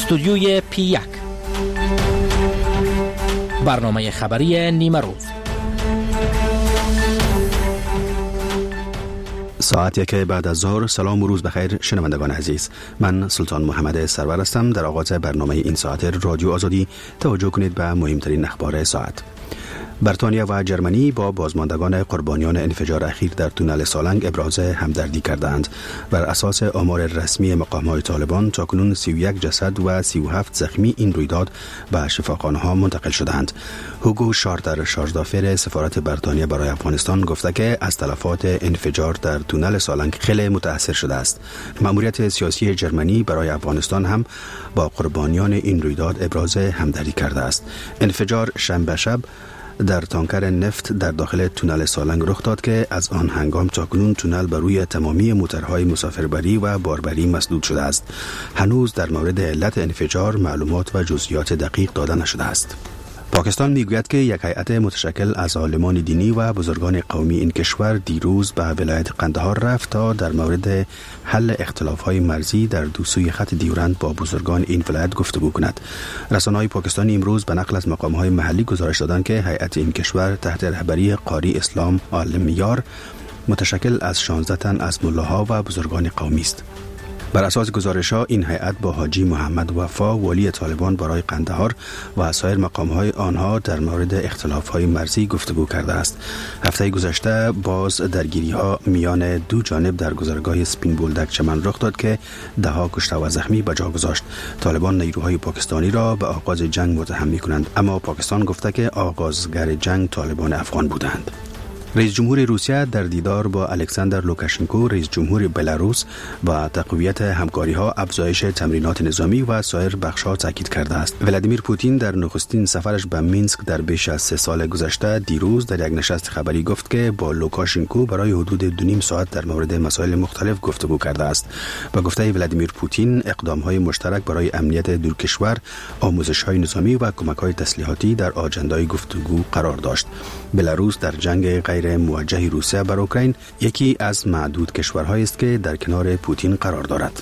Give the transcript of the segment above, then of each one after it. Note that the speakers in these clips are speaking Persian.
استودیوی P1 برنامه خبری نیمه روز. ساعت 1 بعد از ظهر. سلام و روز بخیر شنوندگان عزیز. من سلطان محمد سرور هستم. در آغاز برنامه این ساعت رادیو آزادی توجه کنید به مهمترین اخبار ساعت. بریتانیا و جرمنی با بازماندگان قربانیان انفجار اخیر در تونل سالنگ ابراز همدردی کردند. بر اساس آمار رسمی مقام‌های طالبان تاکنون 31 جسد و 37 زخمی این رویداد به شفاخانه‌ها منتقل شدند. هوگو شارتر، شارژدافر سفارت بریتانیا برای افغانستان، گفته که از تلفات انفجار در تونل سالنگ خیلی متاثر شده است. مأموریت سیاسی جرمنی برای افغانستان هم با قربانیان این رویداد ابراز همدردی کرده است. انفجار شنبه شب در تانکر نفت در داخل تونل سالنگ رخ داد که از آن هنگام تاکنون تونل بر روی تمامی موتورهای مسافربری و باربری مسدود شده است. هنوز در مورد علت انفجار معلومات و جزئیات دقیق داده نشده است. پاکستان میگوید که یک هیئت متشکل از عالمان دینی و بزرگان قومی این کشور دیروز به ولایت قندهار رفت تا در مورد حل اختلاف‌های مرزی در دو سوی خط دیورند با بزرگان این ولایت گفتگو کند. رسانه‌های پاکستانی امروز به نقل از مقام‌های محلی گزارش دادند که هیئت این کشور تحت رهبری قاری اسلام عالم یار متشکل از 16 تن از ملاها و بزرگان قومی است. بر اساس گزارش‌ها این هیئت با حاجی محمد وفا والی طالبان برای قندهار و سایر مقام‌های آنها در مورد اختلاف‌های مرزی گفتگو کرده است. هفته گذشته باز درگیری‌ها میان دو جانب در گذرگاه سپین بولدک چمن رخ داد که ده‌ها کشته و زخمی به جا گذاشت. طالبان نیروهای پاکستانی را به آغاز جنگ متهم می‌کنند، اما پاکستان گفته که آغازگر جنگ طالبان افغان بودند. رئیس جمهور روسیه در دیدار با الکساندر لوکاشنکو رئیس جمهور بلاروس با تقویت همکاری‌ها، افزایش تمرینات نظامی و سایر بخش‌ها تاکید کرده است. ولادیمیر پوتین در نخستین سفرش به مینسک در بیش از 3 سال گذشته دیروز در یک نشست خبری گفت که با لوکاشنکو برای حدود 2.5 ساعت در مورد مسائل مختلف گفتگو کرده است. با گفته ولادیمیر پوتین اقدام‌های مشترک برای امنیت دو کشور، آموزش‌های نظامی و کمک‌های تسلیحاتی در آجندای گفتگو قرار داشت. بلاروس در جنگ غیر موجه روسیه بر اوکراین یکی از معدود کشورهایی است که در کنار پوتین قرار دارد.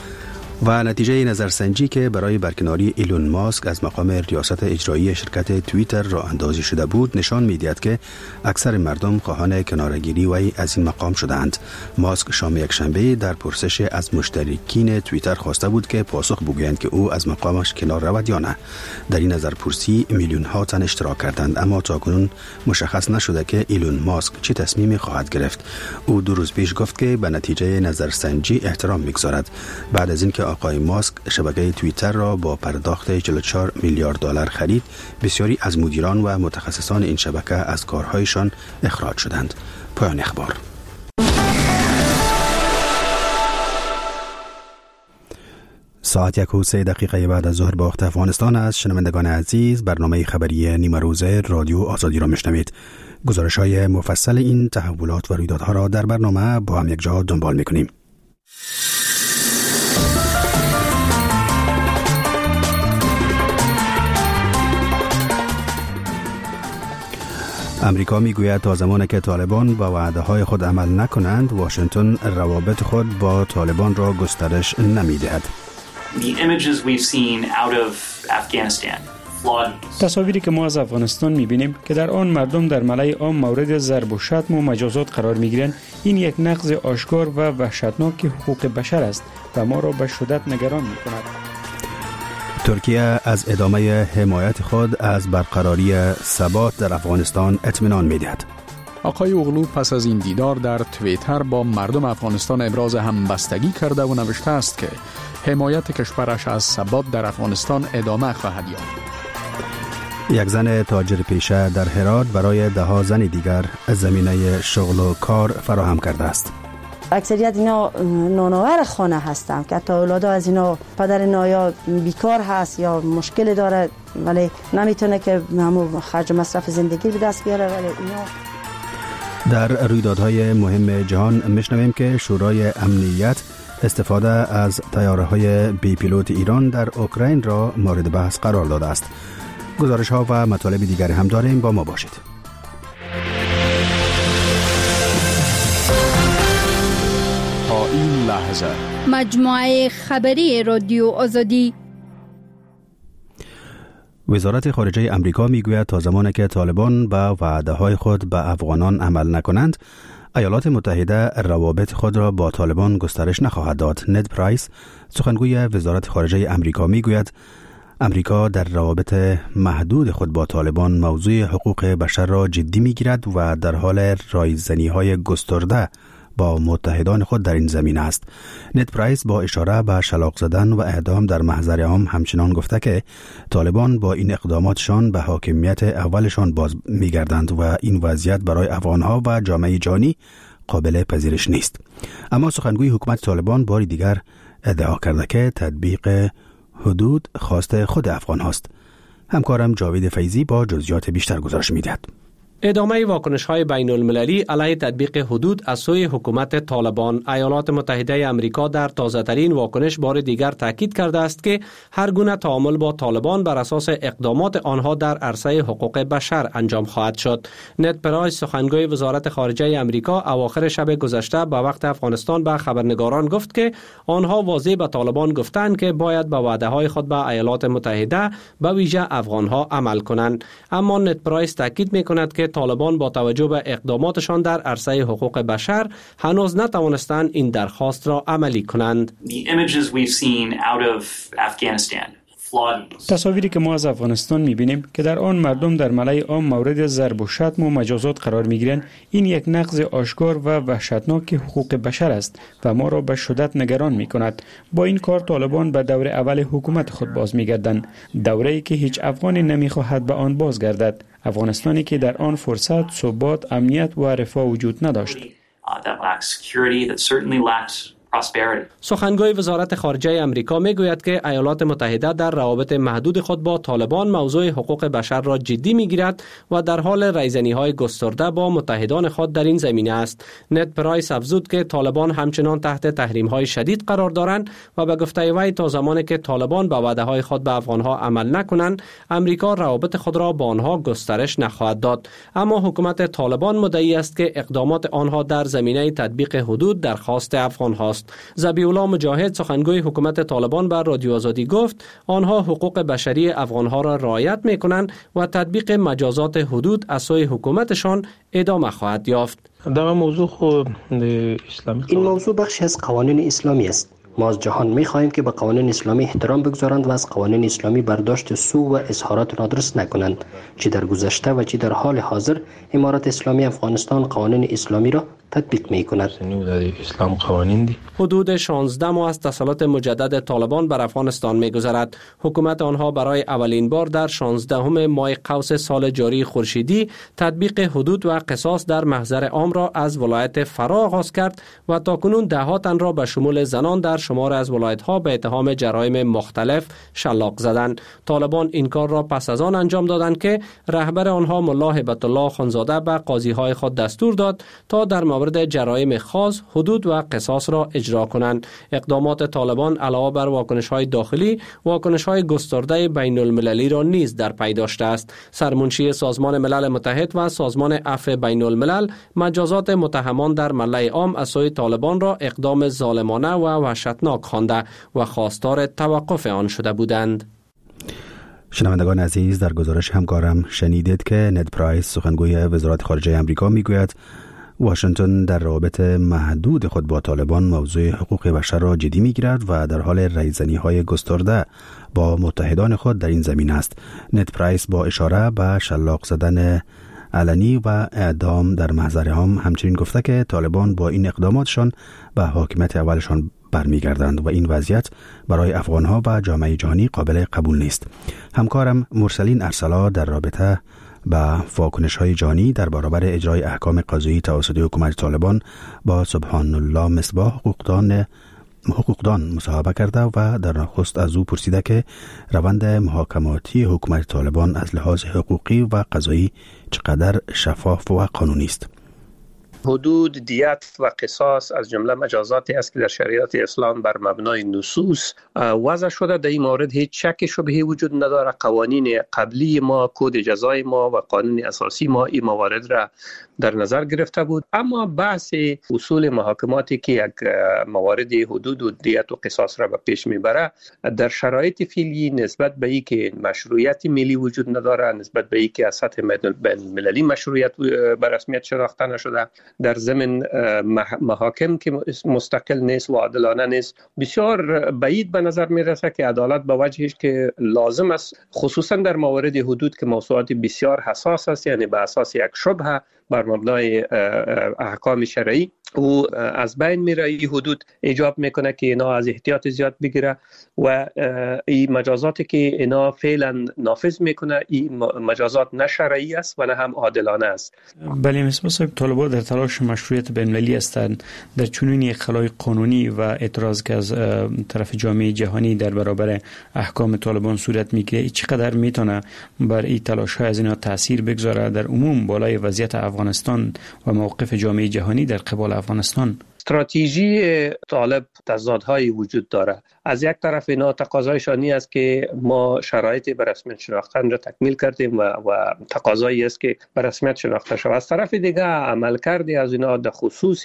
و نتیجه نظرسنجی که برای برکناری ایلون ماسک از مقام ریاست اجرایی شرکت توییتر راه اندازی شده بود نشان می‌دهد که اکثر مردم خواهان کناره‌گیری وی از این مقام شدند. ماسک شام یکشنبه در پرسش از مشترکین توییتر خواسته بود که پاسخ بگویند که او از مقامش کنار رود یا نه. در این نظرپرسی میلیون‌ها تن اشتراک کردند، اما تاکنون مشخص نشده که ایلون ماسک چه تصمیمی خواهد گرفت. او 2 روز پیش گفت که به نتیجه نظرسنجی احترام می‌گذارد. بعد از اینکه آقای ماسک شبکه توییتر را با پرداخت 44 میلیارد دلار خرید، بسیاری از مدیران و متخصصان این شبکه از کارهایشان اخراج شدند. پایان اخبار. ساعت 1:03 بعد از ظهر با وقت افغانستان است. شنوندگان عزیز، برنامه خبری نیمه روز رادیو آزادی را میشنوید. گزارش‌های مفصل این تحولات و رویدادها را در برنامه با هم یک جا دنبال می‌کنیم. امریکا میگوید تا زمانی که طالبان با وعده‌های خود عمل نکنند، واشنگتن روابط خود با طالبان را گسترش نمی‌دهد. تصاویری که ما از افغانستان می‌بینیم که در آن مردم در ملأ عام مورد ضرب و شتم و مجازات قرار می‌گیرند، این یک نقض آشکار و وحشتناک حقوق بشر است و ما را به شدت نگران می‌کند. ترکیه از ادامه حمایت خود از برقراری ثبات در افغانستان اطمینان می‌دهد. آقای اوغلو پس از این دیدار در توییتر با مردم افغانستان ابراز همبستگی کرده و نوشته است که حمایت کشورش از ثبات در افغانستان ادامه خواهد یافت. یک زن تاجر پیشه در هرات برای 10 زن دیگر زمینه شغل و کار فراهم کرده است. اکثریت اینا نانآور خانه هستند که تا اولادا از اینا پدر نایا بیکار هست یا مشکل داره ولی نمیتونه که همون خرج مصرف زندگی به دست بیاره. ولی اینا در رویدادهای مهم جهان میشنویم که شورای امنیت استفاده از طیاره‌های بی پیلوت ایران در اوکراین را مورد بحث قرار داده است. گزارش‌ها و مطالب دیگری هم داریم، با ما باشید. تا این لحظه مجموعه خبری رادیو آزادی وزارت خارجه امریکا میگوید تا زمانی که طالبان به وعده‌های خود به افغانان عمل نکنند، ایالات متحده روابط خود را با طالبان گسترش نخواهد داد. ند پرایس، سخنگوی وزارت خارجه امریکا، میگوید امریکا در روابط محدود خود با طالبان موضوع حقوق بشر را جدی میگیرد و در حال رایزنی‌های گسترده با متحدان خود در این زمینه است. ند پرایس با اشاره به شلاق زدن و اعدام در محضر عام همچنان گفته که طالبان با این اقداماتشان به حاکمیت اولشان باز میگردند و این وضعیت برای افغانها و جامعه جهانی قابل پذیرش نیست. اما سخنگوی حکومت طالبان بار دیگر ادعا کرده که تطبیق حدود خواست خود افغان هاست. همکارم جاوید فیضی با جزئیات بیشتر گزارش می‌دهد. ادامه واکنش‌های بین المللی علیه تطبیق حدود از سوی حکومت طالبان. ایالات متحده امریکا در تازه‌ترین واکنش بار دیگر تاکید کرده است که هر گونه تعامل با طالبان بر اساس اقدامات آنها در عرصه حقوق بشر انجام خواهد شد. ند پرایس، سخنگوی وزارت خارجه امریکا، اواخر شب گذشته به وقت افغانستان به خبرنگاران گفت که آنها واضح به طالبان گفتند که باید به وعده‌های خود به ایالات متحده به ویژه افغانها عمل کنند. اما ند پرایس تاکید می‌کند که طالبان با توجه به اقداماتشان در عرصه حقوق بشر هنوز نتوانستند این درخواست را عملی کنند. تصاویری که ما از افغانستان می‌بینیم که در آن مردم در ملأ عام مورد ضرب و شتم و مجازات قرار می‌گیرند، این یک نقض آشکار و وحشتناک حقوق بشر است و ما را به شدت نگران می‌کند. با این کار طالبان به دور اول حکومت خود باز می‌گردند، دوره‌ای که هیچ افغانی نمی‌خواهد به آن بازگردد، افغانستانی که در آن فرصت، ثبات، امنیت و رفاه وجود نداشت. سخنگوی وزارت خارجه امریکا میگوید که ایالات متحده در روابط محدود خود با طالبان موضوع حقوق بشر را جدی میگیرد و در حال رایزنی‌های گسترده با متحدان خود در این زمینه است. ند پرایس افزود که طالبان همچنان تحت تحریم‌های شدید قرار دارند و به گفته وی تا زمانی که طالبان به وعده‌های خود به افغانها عمل نکنند، امریکا روابط خود را با آنها گسترش نخواهد داد. اما حکومت طالبان مدعی است که اقدامات آنها در زمینه تطبیق حدود درخواست افغان‌هاست. ذبیح‌الله مجاهد، سخنگوی حکومت طالبان، بر رادیو آزادی گفت آنها حقوق بشری افغانها را رعایت می‌کنند و تطبیق مجازات حدود از سوی حکومتشان ادامه خواهد یافت. این موضوع بخشی از قوانین اسلامی است. ما از جهان می‌خواهیم که به قوانین اسلامی احترام بگذارند و از قوانین اسلامی برداشت سو و اظهارات نادرست نکنند. چه در گذشته و چه در حال حاضر امارت اسلامی افغانستان قوانین اسلامی را تطبیق می‌کند. حدود 16 ماه از تسلط مجدد طالبان بر افغانستان می‌گذرد. حکومت آنها برای اولین بار در 16 ماه قوس سال جاری خورشیدی تطبیق حدود و قصاص در محضر عام را از ولایت فرا آغاز کرد و تاکنون ده‌ها تن را به شمول زنان در شمار از ولایت‌ها به اتهام جرایم مختلف شلاق زدند. طالبان این کار را پس از آن انجام دادند که رهبر آنها ملا هیبت الله خانزاده به قاضی‌های خود دستور داد تا در مورد جرایم خاص حدود و قصاص را اجرا کنند. اقدامات طالبان علاوه بر واکنش‌های داخلی، واکنش‌های گسترده بین المللی را نیز در پی داشته است. سرمنشی سازمان ملل متحد و سازمان عفو بین الملل مجازات متهمان در ملأ عام از سوی طالبان را اقدام ظالمانه و وحشتناک خوانده و خواستار توقف آن شده بودند. شنوندگان عزیز، در گزارش همکارم شنیدید که ند پرایس، سخنگوی وزارت خارجه امریکا، میگوید واشنگتن در روابط محدود خود با طالبان موضوع حقوق بشر را جدی میگیرد و در حال رایزنی‌های گسترده با متحدان خود در این زمینه است. ند پرایس با اشاره به شلاق زدن علنی و اعدام در محضر عام همچنین گفته که طالبان با این اقداماتشان به حاکمیت اولشان برمیگردند و این وضعیت برای افغانها و جامعه جهانی قابل قبول نیست. همکارم مرسلین ارسلا در رابطه با واکنش‌های جهانی در برابر اجرای احکام قضایی توسط حکومت طالبان با سبحان الله مصباح، حقوقدان مصاحبه کرده و در نخست از او پرسیده که روند محاکماتی حکومت طالبان از لحاظ حقوقی و قضایی چقدر شفاف و قانونی است. حدود، دیت و قصاص از جمله مجازاتی است که در شریعت اسلام بر مبنای نصوص وضع شده. در این مورد هیچ شک شبهه‌ای وجود نداره. قوانین قبلی ما، کد جزای ما و قانون اساسی ما این موارد را در نظر گرفته بود. اما بحث اصول محاکماتی که یک موارد حدود و دیت و قصاص را به پیش میبره، در شرایط فعلی نسبت به اینکه مشروعیت ملی وجود نداره، نسبت به اینکه از سطح بین‌المللی مشروعیت به رسمیت شناخته نشده، در ضمن محاکم که مستقل نیست و عادلانه نیست، بسیار بعید به نظر میرسه که عدالت به وجهش که لازم است، خصوصا در موارد حدود که موضوعات بسیار حساس است، یعنی به اساس یک شبهه بر مبنای احکام شرعی و از بین میره. این حدود ایجاب میکنه که اینا از احتیاط زیاد بگیره و این مجازاتی که اینا فعلا نافذ میکنه، این مجازات نه شرعی است و نه هم عادلانه است. بله، مثل طالبان در تلاش مشروعیت بین‌المللی هستند در چنین یک خلای قانونی و اعتراض که از طرف جامعه جهانی در برابر احکام طالبان صورت میگیره، چقدر میتونه بر این تلاش های از اینا تاثیر بگذاره در عموم بالای وضعیت افغانستان و موقف جامعه جهانی در قبال افغانستان؟ استراتژی طالب تضادهایی وجود داره. از یک طرف اینا تقاضایشان این است که ما شرایط به رسمیت شناختن را تکمیل کردیم و تقاضایی است که به رسمیت شناخته شود. از طرف دیگه عملکرد از اینا در خصوص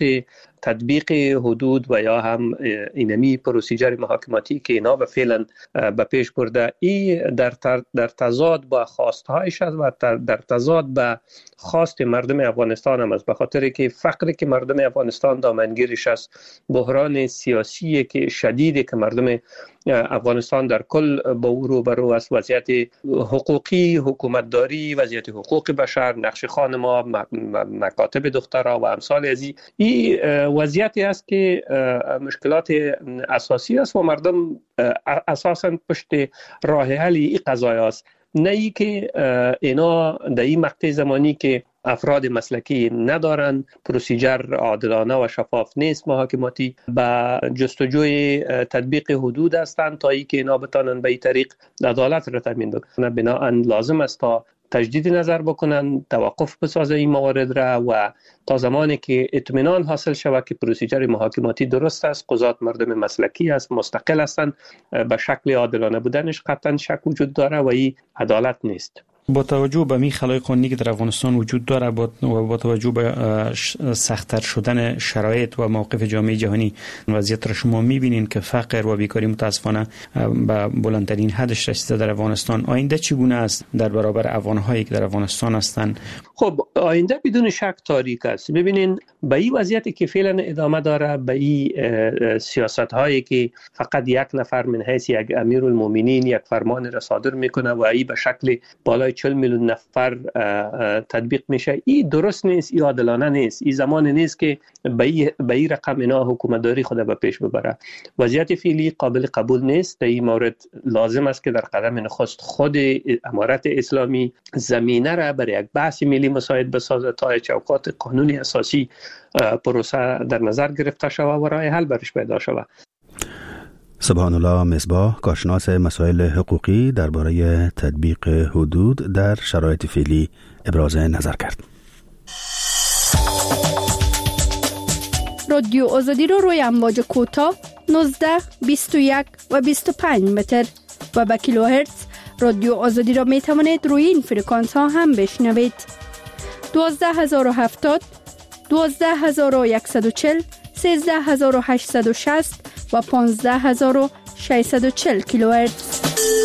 تطبیق حدود و یا هم اینمی پروسیجر محاکماتی که اینا به فعلا به پیش برده، این در تضاد با خواستهایش است و در تضاد با خواست مردم افغانستان هم است، به خاطر که فقری که مردم افغانستان دامنگیرش است، بحران سیاسی که شدیدی که مردم افغانستان در کل با او روبرو است، وضعیت حقوقی، حکومتداری، وضعیت حقوق بشر، نقش خانم‌ها، مکاتب دخترها و امثال از این وضعیتی است که مشکلات اساسی است و مردم اساساً پشت راه حل این قضایا است. نه ای که اینا در این مقطع زمانی که افراد مسلکی ندارن، پروسیجر عادلانه و شفاف نیست محاکماتی، به جستجوی تطبیق حدود هستند تا ای که اینا بتانن به این طریق عدالت را تامین بکنن. بنابراین لازم است تا تجدید نظر بکنن، توقف بسازه این موارد را و تا زمانی که اطمینان حاصل شود که پروسیجر محاکماتی درست است، قضات مردم مسلکی است، مستقل هستند، به شکل عادلانه بودنش قطعا شک وجود داره و این عدالت نیست. با توجه به می خلای قانونی که در افغانستان وجود داره و با توجه به سخت‌تر شدن شرایط و موقف جامعه جهانی، وضعیت را شما می‌بینین که فقر و بیکاری متاسفانه به بلندترین حدش رسیده در افغانستان. آینده چگونه است در برابر افغان‌هایی که در افغانستان هستند؟ خب آینده بدون شک تاریک است. ببینین به این وضعیتی که فعلا ادامه داره، به این سیاست‌هایی که فقط یک نفر من حیث یک امیرالمومنین یک فرمان را صادر میکنه و این به شکل بالای 40 میلیون نفر تطبیق میشه، این درست نیست، این عادلانه نیست. این زمان نیست که به این رقم اینا حکومتداری خود به پیش ببره. وضعیت فعلی قابل قبول نیست. در این مورد لازم است که در قدم نخست خود امارت اسلامی زمینه را برای یک بحث ملی مساعد بسازه تا چوکات قانونی اساسی پروسه در نظر گرفته شود و راه حل برش پیدا شود. سبحان الله مصباح، کارشناس مسائل حقوقی، درباره تطبیق حدود در شرایط فعلی ابراز نظر کرد. رادیو آزادی رو روی امواج کوتاه 19، 21 و 25 متر و با کیلوهرتز رادیو آزادی را می توانید روی این فرکانس ها هم بشنوید. 12070، 12140، 13860 و 15640 کیلوهرتز.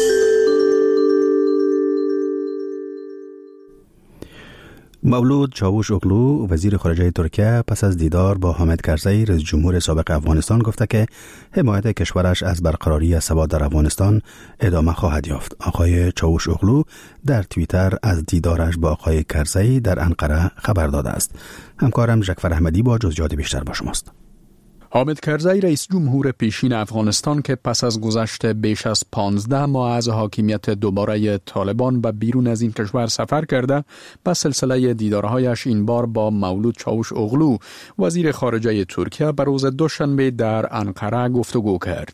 مولود چاوش اوغلو، وزیر خارجه ترکیه، پس از دیدار با حامد کرزی رئیس جمهور سابق افغانستان گفته که حمایت کشورش از برقراری ثبات در افغانستان ادامه خواهد یافت. آقای چاوش اوغلو در توییتر از دیدارش با آقای کرزی در انقره خبر داده است. همکارم جعفر احمدی با جزئیات بیشتر با شماست. حامد کرزی رئیس جمهور پیشین افغانستان که پس از گذشت بیش از 15 ماه از حاکمیت دوباره طالبان به بیرون از این کشور سفر کرده، به سلسله دیدارهایش این بار با مولود چاوش اوغلو وزیر خارجه ترکیه به روز دوشنبه در انقره گفتگو کرد.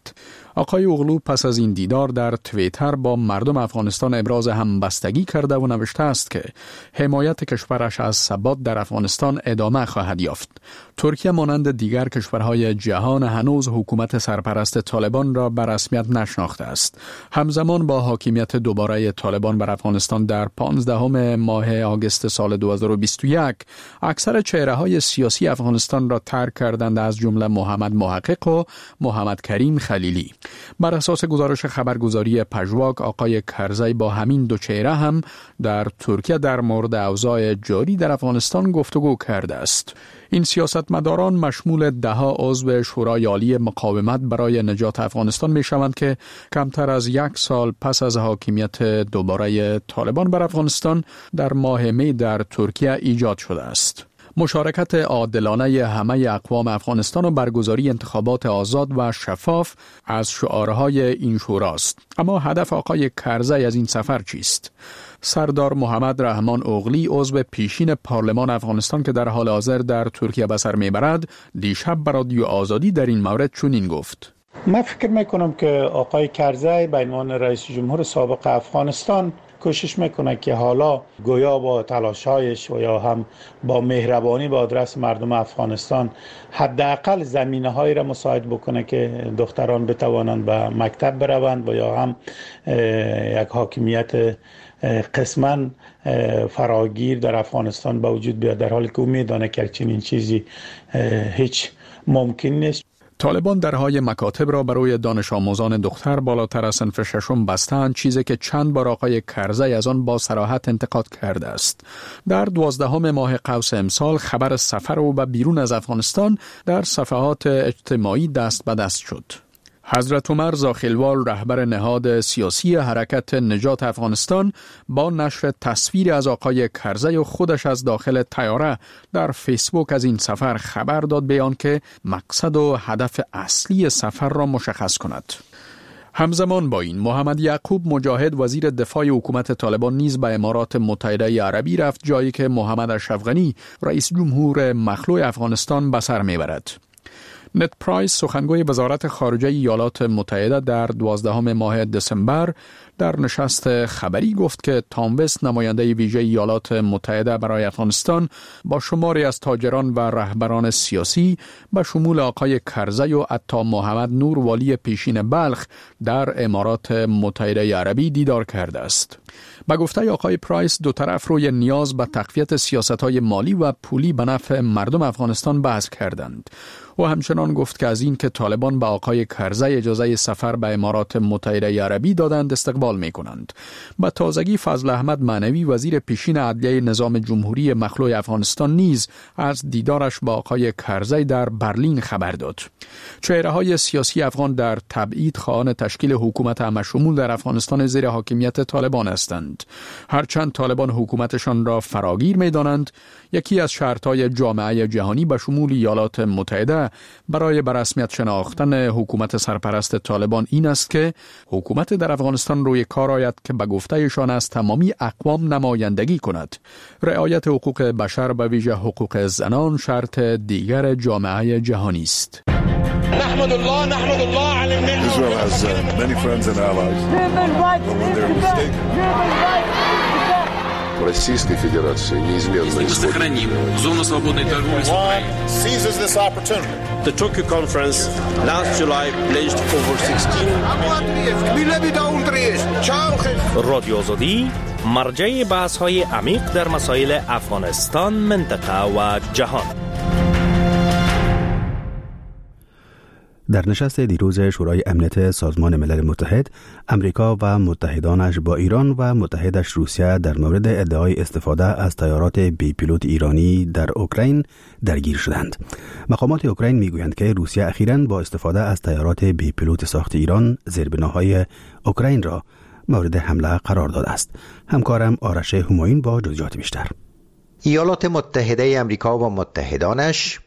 آقای اوغلو پس از این دیدار در توییتر با مردم افغانستان ابراز همبستگی کرده و نوشته است که حمایت کشورش از ثبات در افغانستان ادامه خواهد یافت. ترکیه مانند دیگر کشورهای جهان هنوز حکومت سرپرست طالبان را به رسمیت نشناخته است. همزمان با حاکمیت دوباره طالبان بر افغانستان در 15 ماه آگوست سال 2021 اکثر چهره‌های سیاسی افغانستان را ترک کردند، از جمله محمد محقق و محمد کریم خلیلی. بر اساس گزارش خبرگزاری پژواک، آقای کرزی با همین دو چهره هم در ترکیه در مورد اوضاع جاری در افغانستان گفتگو کرده است. این سیاستمداران مشمول 10 عضو شورای عالی مقاومت برای نجات افغانستان می شوند که کمتر از 1 سال پس از حاکمیت دوباره طالبان بر افغانستان در ماه می در ترکیه ایجاد شده است. مشارکت عادلانه همه اقوام افغانستان و برگزاری انتخابات آزاد و شفاف از شعارهای این شوراست. اما هدف آقای کرزی از این سفر چیست؟ سردار محمد رحمان اوغلی، عضو پیشین پارلمان افغانستان که در حال حاضر در ترکیه به سر میبرد، دیشب به رادیو آزادی در این مورد چنین گفت: من فکر میکنم که آقای کرزی به عنوان رئیس جمهور سابق افغانستان کوشش میکنه که حالا گویا با تلاشایش و یا هم با مهربانی با آدرس مردم افغانستان حداقل زمینه‌هایی را مساعد بکنه که دختران بتوانند به مکتب بروند و یا هم یک حاکمیت قسماً فراگیر در افغانستان به وجود بیاد، در حالی که امید داره که چنین چیزی هیچ ممکن نیست. طالبان درهای مکاتب را برای دانش آموزان دختر بالاتر از صنف ششم بستند، چیزی که چند بار آقای کرزی از آن با صراحت انتقاد کرده است. در 12 ماه قوس امسال خبر سفر او به بیرون از افغانستان در صفحات اجتماعی دست به دست شد. حضرت عمر زاخیلوال، رهبر نهاد سیاسی حرکت نجات افغانستان، با نشر تصویر از آقای کرزی و خودش از داخل طیاره در فیسبوک از این سفر خبر داد، بیان که مقصد و هدف اصلی سفر را مشخص کند. همزمان با این محمد یعقوب مجاهد، وزیر دفاع حکومت طالبان، نیز به امارات متحده عربی رفت، جایی که محمد اشرف غنی، رئیس جمهور مخلوع افغانستان، به سر میبرد. نت پرایس، سخنگوی وزارت خارجه ایالات متحده، در 12 ماه دسامبر در نشست خبری گفت که تام وست، نماینده ویژه ایالات متحده برای افغانستان، با شماری از تاجران و رهبران سیاسی به شمول آقای کرزی و عطا محمد نور، والی پیشین بلخ، در امارات متحده عربی دیدار کرده است. با گفته آقای پرایس، دو طرف روی نیاز به تقویت سیاست‌های مالی و پولی به نفع مردم افغانستان بحث کردند. و همچنان گفت که از این که طالبان به آقای کرزی اجازه سفر به امارات متحده عربی دادند استقبال می کنند. به تازگی فضل احمد معنوی، وزیر پیشین عدلیه نظام جمهوری مخلوع افغانستان، نیز از دیدارش با آقای کرزی در برلین خبر داد. چهره‌های سیاسی افغان در تبعید خواهان تشکیل حکومت همشمول در افغانستان زیر حاکمیت طالبان هستند. هرچند طالبان حکومتشان را فراگیر می دانند، یکی از شرطهای جامعه جهانی به شمول ایالات متحده برای به رسمیت شناختن حکومت سرپرست طالبان این است که حکومت در افغانستان روی کار آید که به گفتهشان از تمامی اقوام نمایندگی کند. رعایت حقوق بشر، به ویژه حقوق زنان، شرط دیگر جامعه جهانی است. نحمد الله على النعمة. Israel has many friends and allies. But when they're mistaken. Российской Федерации неизменно сохраним зону свободной торговли с Украиной. Seizes this opportunity. The Tokyo conference last July pledged over 16. رادیو آزادی، مرجع بحث‌های عمیق در مسائل افغانستان، منطقه و جهان. در نشست دیروز شورای امنیت سازمان ملل متحد، امریکا و متحدانش با ایران و متحدش روسیه در مورد ادعای استفاده از طیارات بی پیلوت ایرانی در اوکراین درگیر شدند. مقامات اوکراین میگویند که روسیه اخیراً با استفاده از طیارات بی پیلوت ساخت ایران زیربناهای اوکراین را مورد حمله قرار داده است. همکارم آرش همایون با جزئیات بیشتر. ایالات متحده امریکا و متحدانش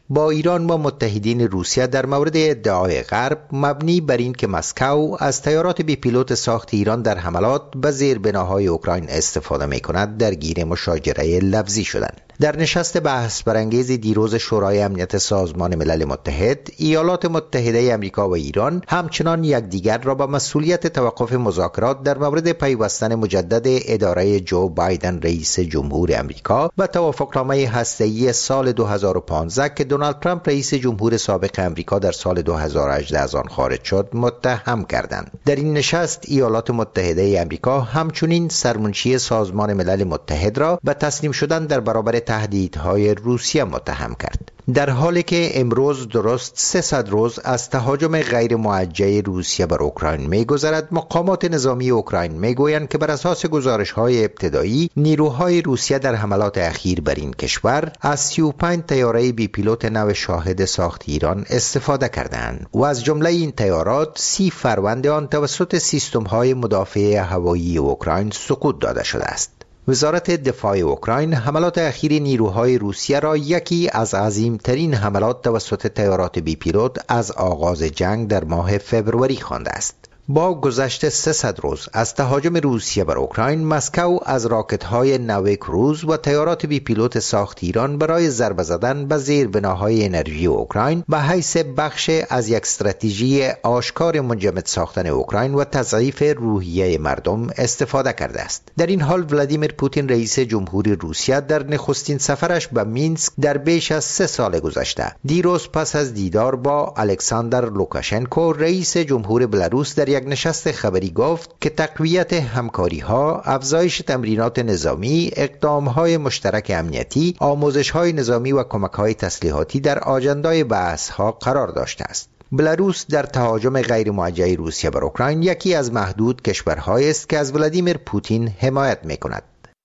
با ایران و متحدین روسیه در مورد ادعای غرب مبنی بر این که مسکو از طیارات بی پیلوت ساخت ایران در حملات به زیربناهای اوکراین استفاده می‌کند درگیر مشاجره لفظی شدند. در نشست بحث برانگیز دیروز شورای امنیت سازمان ملل متحد، ایالات متحده آمریکا و ایران همچنان یکدیگر را به مسئولیت توقف مذاکرات در مورد پیوستن مجدد اداره جو بایدن رئیس جمهور آمریکا و توافقنامه هسته‌ای سال 2015 که دونالد ترامپ رئیس جمهور سابق آمریکا در سال 2018 از آن خارج شد متهم کردند. در این نشست ایالات متحده آمریکا همچنین سرمنشی سازمان ملل متحد را به تسلیم شدن در برابر تهدیدهای روسیه متهم کرد. در حالی که امروز درست 300 روز از تهاجم غیر موجه روسیه بر اوکراین می‌گذرد، مقامات نظامی اوکراین می‌گویند که بر اساس گزارش‌های ابتدایی نیروهای روسیه در حملات اخیر بر این کشور از 35 طیاره بی پیلوت نو شاهد ساخت ایران استفاده کردند و از جمله این طیارات 30 فروند آن توسط سیستم‌های مدافع هوایی اوکراین سقوط داده شده است. وزارت دفاع اوکراین حملات اخیر نیروهای روسیه را یکی از عظیمترین حملات توسط طیارات بی پیلوت از آغاز جنگ در ماه فوریه خوانده است. با گذشت 300 روز از تهاجم روسیه بر اوکراین، مسکو از راکت‌های نو کروز و طیارات بی پیلوت ساخت ایران برای ضربه زدن به زیربناهای انرژی اوکراین به حیث بخش از یک استراتژی آشکار منجمد ساختن اوکراین و تضعیف روحیه مردم استفاده کرده است. در این حال ولادیمیر پوتین رئیس جمهور روسیه در نخستین سفرش به مینسک در بیش از 3 سال گذشته دیروز پس از دیدار با الکساندر لوکاشنکو رئیس جمهور بلاروس در یک نشست خبری گفت که تقویت همکاری‌ها، افزایش تمرینات نظامی، اقدام‌های مشترک امنیتی، آموزش‌های نظامی و کمک‌های تسلیحاتی در آجندای بحث‌ها قرار داشته است. بلاروس در تهاجم غیر موجه روسیه بر اوکراین یکی از محدود کشورهایی است که از ولادیمیر پوتین حمایت می‌کند.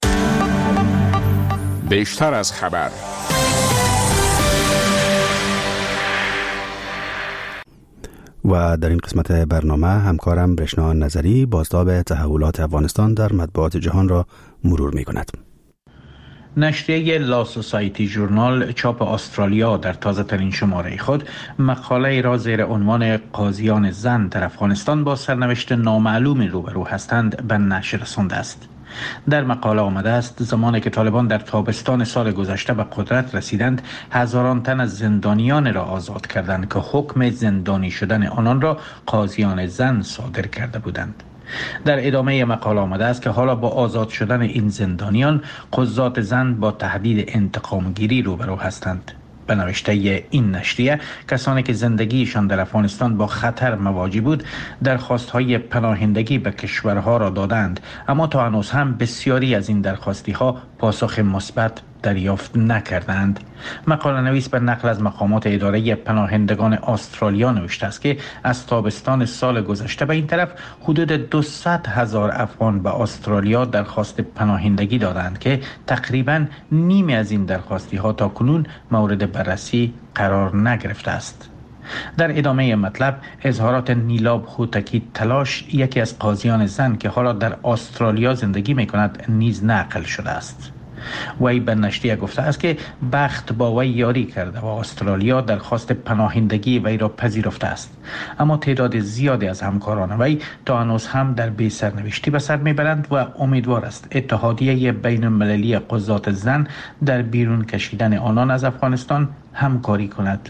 بیشتر از خبر. و در این قسمت برنامه همکارم برشنا نظری بازتاب تحولات افغانستان در مطبوعات جهان را مرور می کند. نشریه لا سوسایتی ژورنال چاپ استرالیا در تازه ترین شماره خود مقاله را زیر عنوان قاضیان زن در افغانستان با سرنوشت نامعلومی روبرو هستند به نشر رسانده است. در مقاله آمده است زمانی که طالبان در تابستان سال گذشته به قدرت رسیدند، هزاران تن از زندانیان را آزاد کردند که حکم زندانی شدن آنان را قاضیان زن صادر کرده بودند. در ادامه مقاله آمده است که حالا با آزاد شدن این زندانیان، قضات زن با تهدید انتقام گیری روبرو هستند. به نوشته این نشریه، کسانی که زندگیشان در افغانستان با خطر مواجه بود درخواست‌های پناهندگی به کشورها را دادند، اما تا هنوز هم بسیاری از این درخواستی‌ها پاسخ مثبت دریافت نکردند. مقاله نویس به نقل از مقامات اداره پناهندگان استرالیا نوشته است که از تابستان سال گذشته به این طرف حدود 200,000 افغان به استرالیا درخواست پناهندگی دادند که تقریباً نیمی از این درخواستی ها تا کنون مورد بررسی قرار نگرفته است. در ادامه مطلب اظهارات نیلاب هوتکی تلاش، یکی از قاضیان زن که حالا در استرالیا زندگی می کند، نیز نقل شده است. وی به نشریه گفته است که بخت با وی یاری کرده و استرالیا درخواست پناهندگی وی را پذیرفته است، اما تعداد زیادی از همکاران وی تا هنوز هم در بی سرنوشتی به سر میبرند و امیدوار است اتحادیه بین المللی قضات زن در بیرون کشیدن آنان از افغانستان همکاری کند.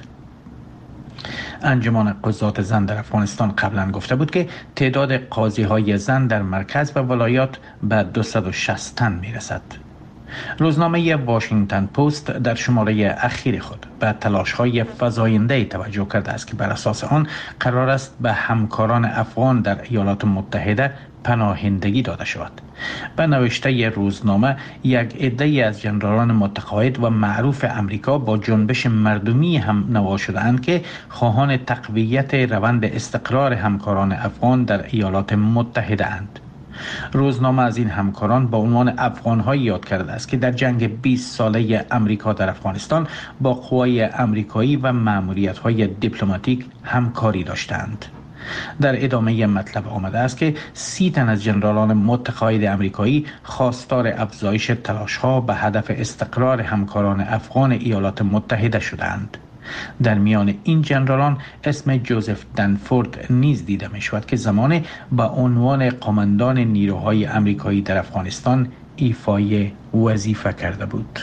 انجمن قضات زن در افغانستان قبلا گفته بود که تعداد قاضی‌های زن در مرکز و ولایات به 260 تن میرسد. روزنامه واشنگتن پست در شماره اخیر خود به تلاش‌های فزاینده توجه کرده است که بر اساس آن قرار است به همکاران افغان در ایالات متحده پناهندگی داده شود. به نوشته روزنامه، یک عده از ژنرالان متقاعد و معروف امریکا با جنبش مردمی هم نوا شده‌اند که خواهان تقویت روند استقرار همکاران افغان در ایالات متحده اند. روزنامه از این همکاران با عنوان افغان‌هایی یاد کرده است که در جنگ 20 ساله امریکا در افغانستان با قوای امریکایی و مأموریت‌های دیپلماتیک همکاری داشتند. در ادامه مطلب آمده است که 30 تن از ژنرالان متقاعد امریکایی خواستار افزایش تلاش‌ها به هدف استقرار همکاران افغان ایالات متحده شدند. در میان این جنرالان اسم جوزف دنفورد نیز دیده می شود که زمانه به عنوان قماندان نیروهای امریکایی در افغانستان ایفای وظیفه کرده بود.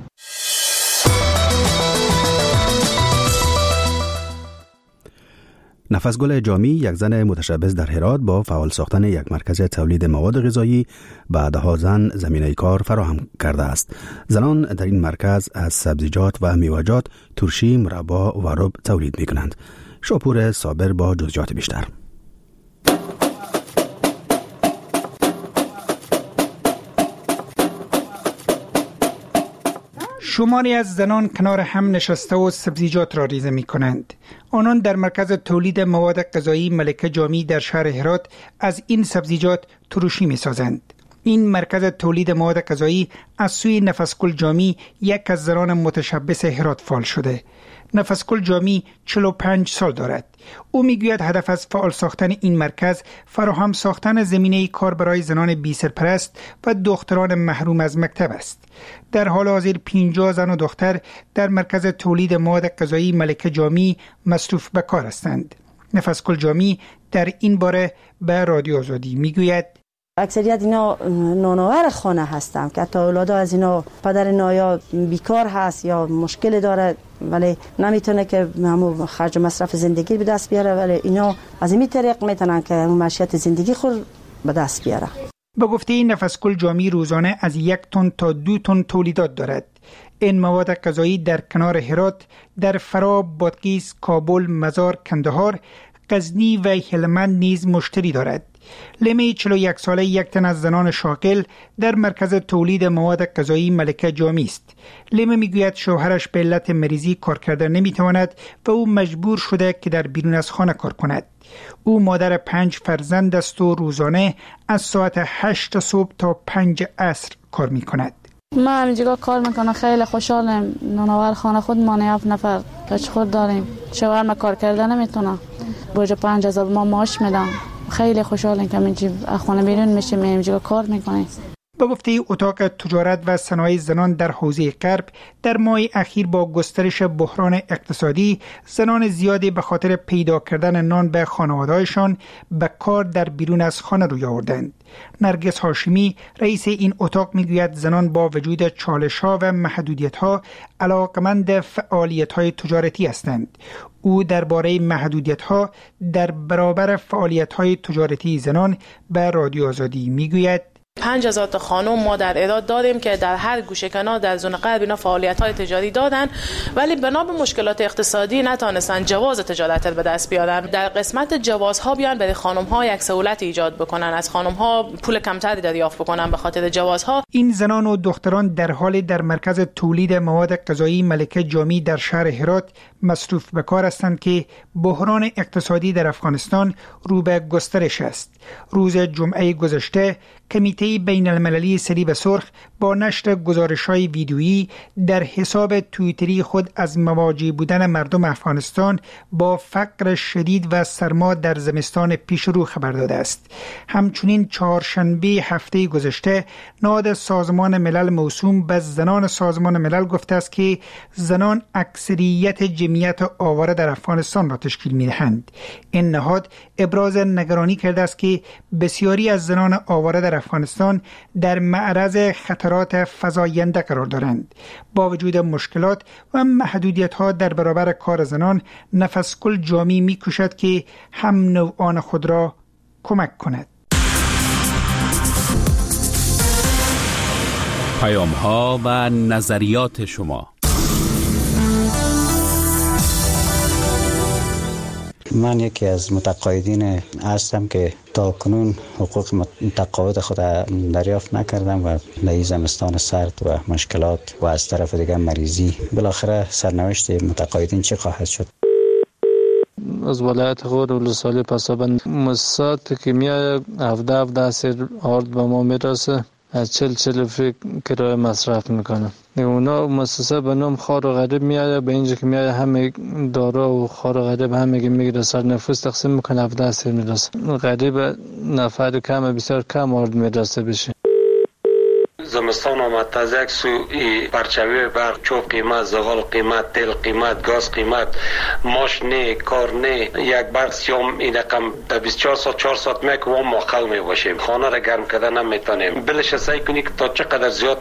نفسگل جامی، یک زن متشبث در هرات، با فعال ساختن یک مرکز تولید مواد غذایی بعدها زن زمینه کار فراهم کرده است. زنان در این مرکز از سبزیجات و میوه‌جات، ترشی، مربا و رب تولید می کنند. شاپور صابر با جزئیات بیشتر. شماری از زنان کنار هم نشسته و سبزیجات را ریزه می کنند. آنان در مرکز تولید مواد غذایی ملکه جامی در شهر هرات از این سبزیجات ترشی می سازند. این مرکز تولید مواد غذایی از سوی نفسگل جامی، یک از زنان متشبث هرات فعال شده. نفسگل جامی 45 سال دارد. او میگوید هدف از فعال ساختن این مرکز فراهم ساختن زمینه کار برای زنان بی سرپرست و دختران محروم از مکتب است. در حال حاضر 50 زن و دختر در مرکز تولید مواد غذایی ملکه جامی مصروف به کار هستند. نفسگل جامی در این باره به رادیو آزادی میگوید اکثریت اینا نانآور خانه هستن که تا اولادا از اینا پدر نایا بیکار هست یا مشکل داره ولی نمیتونه که همون خرج مصرف زندگی به دست بیاره، ولی اینا از این طریق میتونن که معیشت زندگی خود به دست بیاره. به گفته نفسگل جامی روزانه از 1 تن تا 2 تن تولیدات دارد. این مواد غذایی در کنار هرات، در فراب، بادغیس، کابل، مزار، کندهار، غزنی و هلمند نیز مشتری دارد. لیمه 41 ساله یک تن از زنان شاغل در مرکز تولید مواد غذایی ملکه جامی است. لیمه میگوید شوهرش به علت مریضی کار کردن نمیتواند و او مجبور شده که در بیرون از خانه کار کند. او مادر 5 فرزند است و روزانه از ساعت 8 صبح تا 5 عصر کار میکند. ما همینجا کار میکنم، خیلی خوشحالم. نانآور خانه خود ما 7 نفر بچه خود داریم. شوهر ما کار کردن نمیتونه. بوجه 5000 ما معاش میدم. خیلی خوشحالم که همینجا خانه بیرون میشیم، همینجا کار میکنیم. به گفته اتاق تجارت و صنایع زنان در حوزه غرب، در ماه اخیر با گسترش بحران اقتصادی، زنان زیادی به خاطر پیدا کردن نان به خانواده‌هایشان به کار در بیرون از خانه روی آوردند. نرگس هاشمی، رئیس این اتاق، میگوید زنان با وجود چالش‌ها و محدودیت‌ها علاقمند فعالیت‌های تجارتی هستند. او درباره محدودیت‌ها در برابر فعالیت‌های تجارتی زنان به رادیو آزادی میگوید 5000 تا خانم ما در اعداد دادیم که در هر گوشه کنار در زون غرب اینا فعالیت‌های تجاری دادن، ولی بنا به مشکلات اقتصادی نتونستن جواز تجارت به دست بیارن. در قسمت جوازها بیان برای خانم‌ها یک سهولت ایجاد بکنن، از خانم‌ها پول کمتری دریافت بکنن به خاطر جوازها. این زنان و دختران در حال در مرکز تولید مواد غذایی ملکه جامی در شهر هرات مصروف به کار هستند که بحران اقتصادی در افغانستان رو به گسترش است. روز جمعه گذشته کمیته بین المللی صلیب سرخ با نشر گزارش‌های ویدیویی در حساب توییتری خود از مواجه بودن مردم افغانستان با فقر شدید و سرما در زمستان پیش رو خبر داده است. همچنین چهارشنبه هفته گذشته نهاد سازمان ملل موسوم به زنان سازمان ملل گفته است که زنان اکثریت جمعیت آواره در افغانستان را تشکیل می‌دهند. این نهاد ابراز نگرانی کرده است که بسیاری از زنان آواره در افغانستان در معرض خطرات فزاینده قرار دارند. با وجود مشکلات و محدودیت‌ها در برابر کار زنان، نفسگل جامی می‌کوشد که هم نوعان خود را کمک کند. پیام‌ها و نظریات شما. من یکی از متقاعدین هستم که تا کنون حقوق تقاعد خود دریافت نکردم و در زمستان سرد و مشکلات و از طرف دیگر مریضی، بالاخره سرنوشت متقاعدین چه خواهد شد؟ از ولایت غور ولسوالی پسابند مؤسسات که میاد 17 سر آرد به ما میرسه، از 40 فکر کرایه مصرف میکنه. اونا مؤسسه به نام خار و غریب میاد، به اینجا که میاد همه دارا و خار و غریب همه میگیره، سر نفوس تقسیم میکنه 17 سر میرسه. غریب نفر کم بسیار کم آرد میرسه بشه. زمستان آمد از یک سو پرچوی برق چوب قیمت، زغال قیمت، تیل قیمت، گاز قیمت، ماش نه، کار نه، یک برق سیام این رقم در 24 ساعت 4 ساعت میک و ما خل می باشیم، خانه را گرم کردن نمیتونیم. بلش سعی کنی که تا چقدر زیاد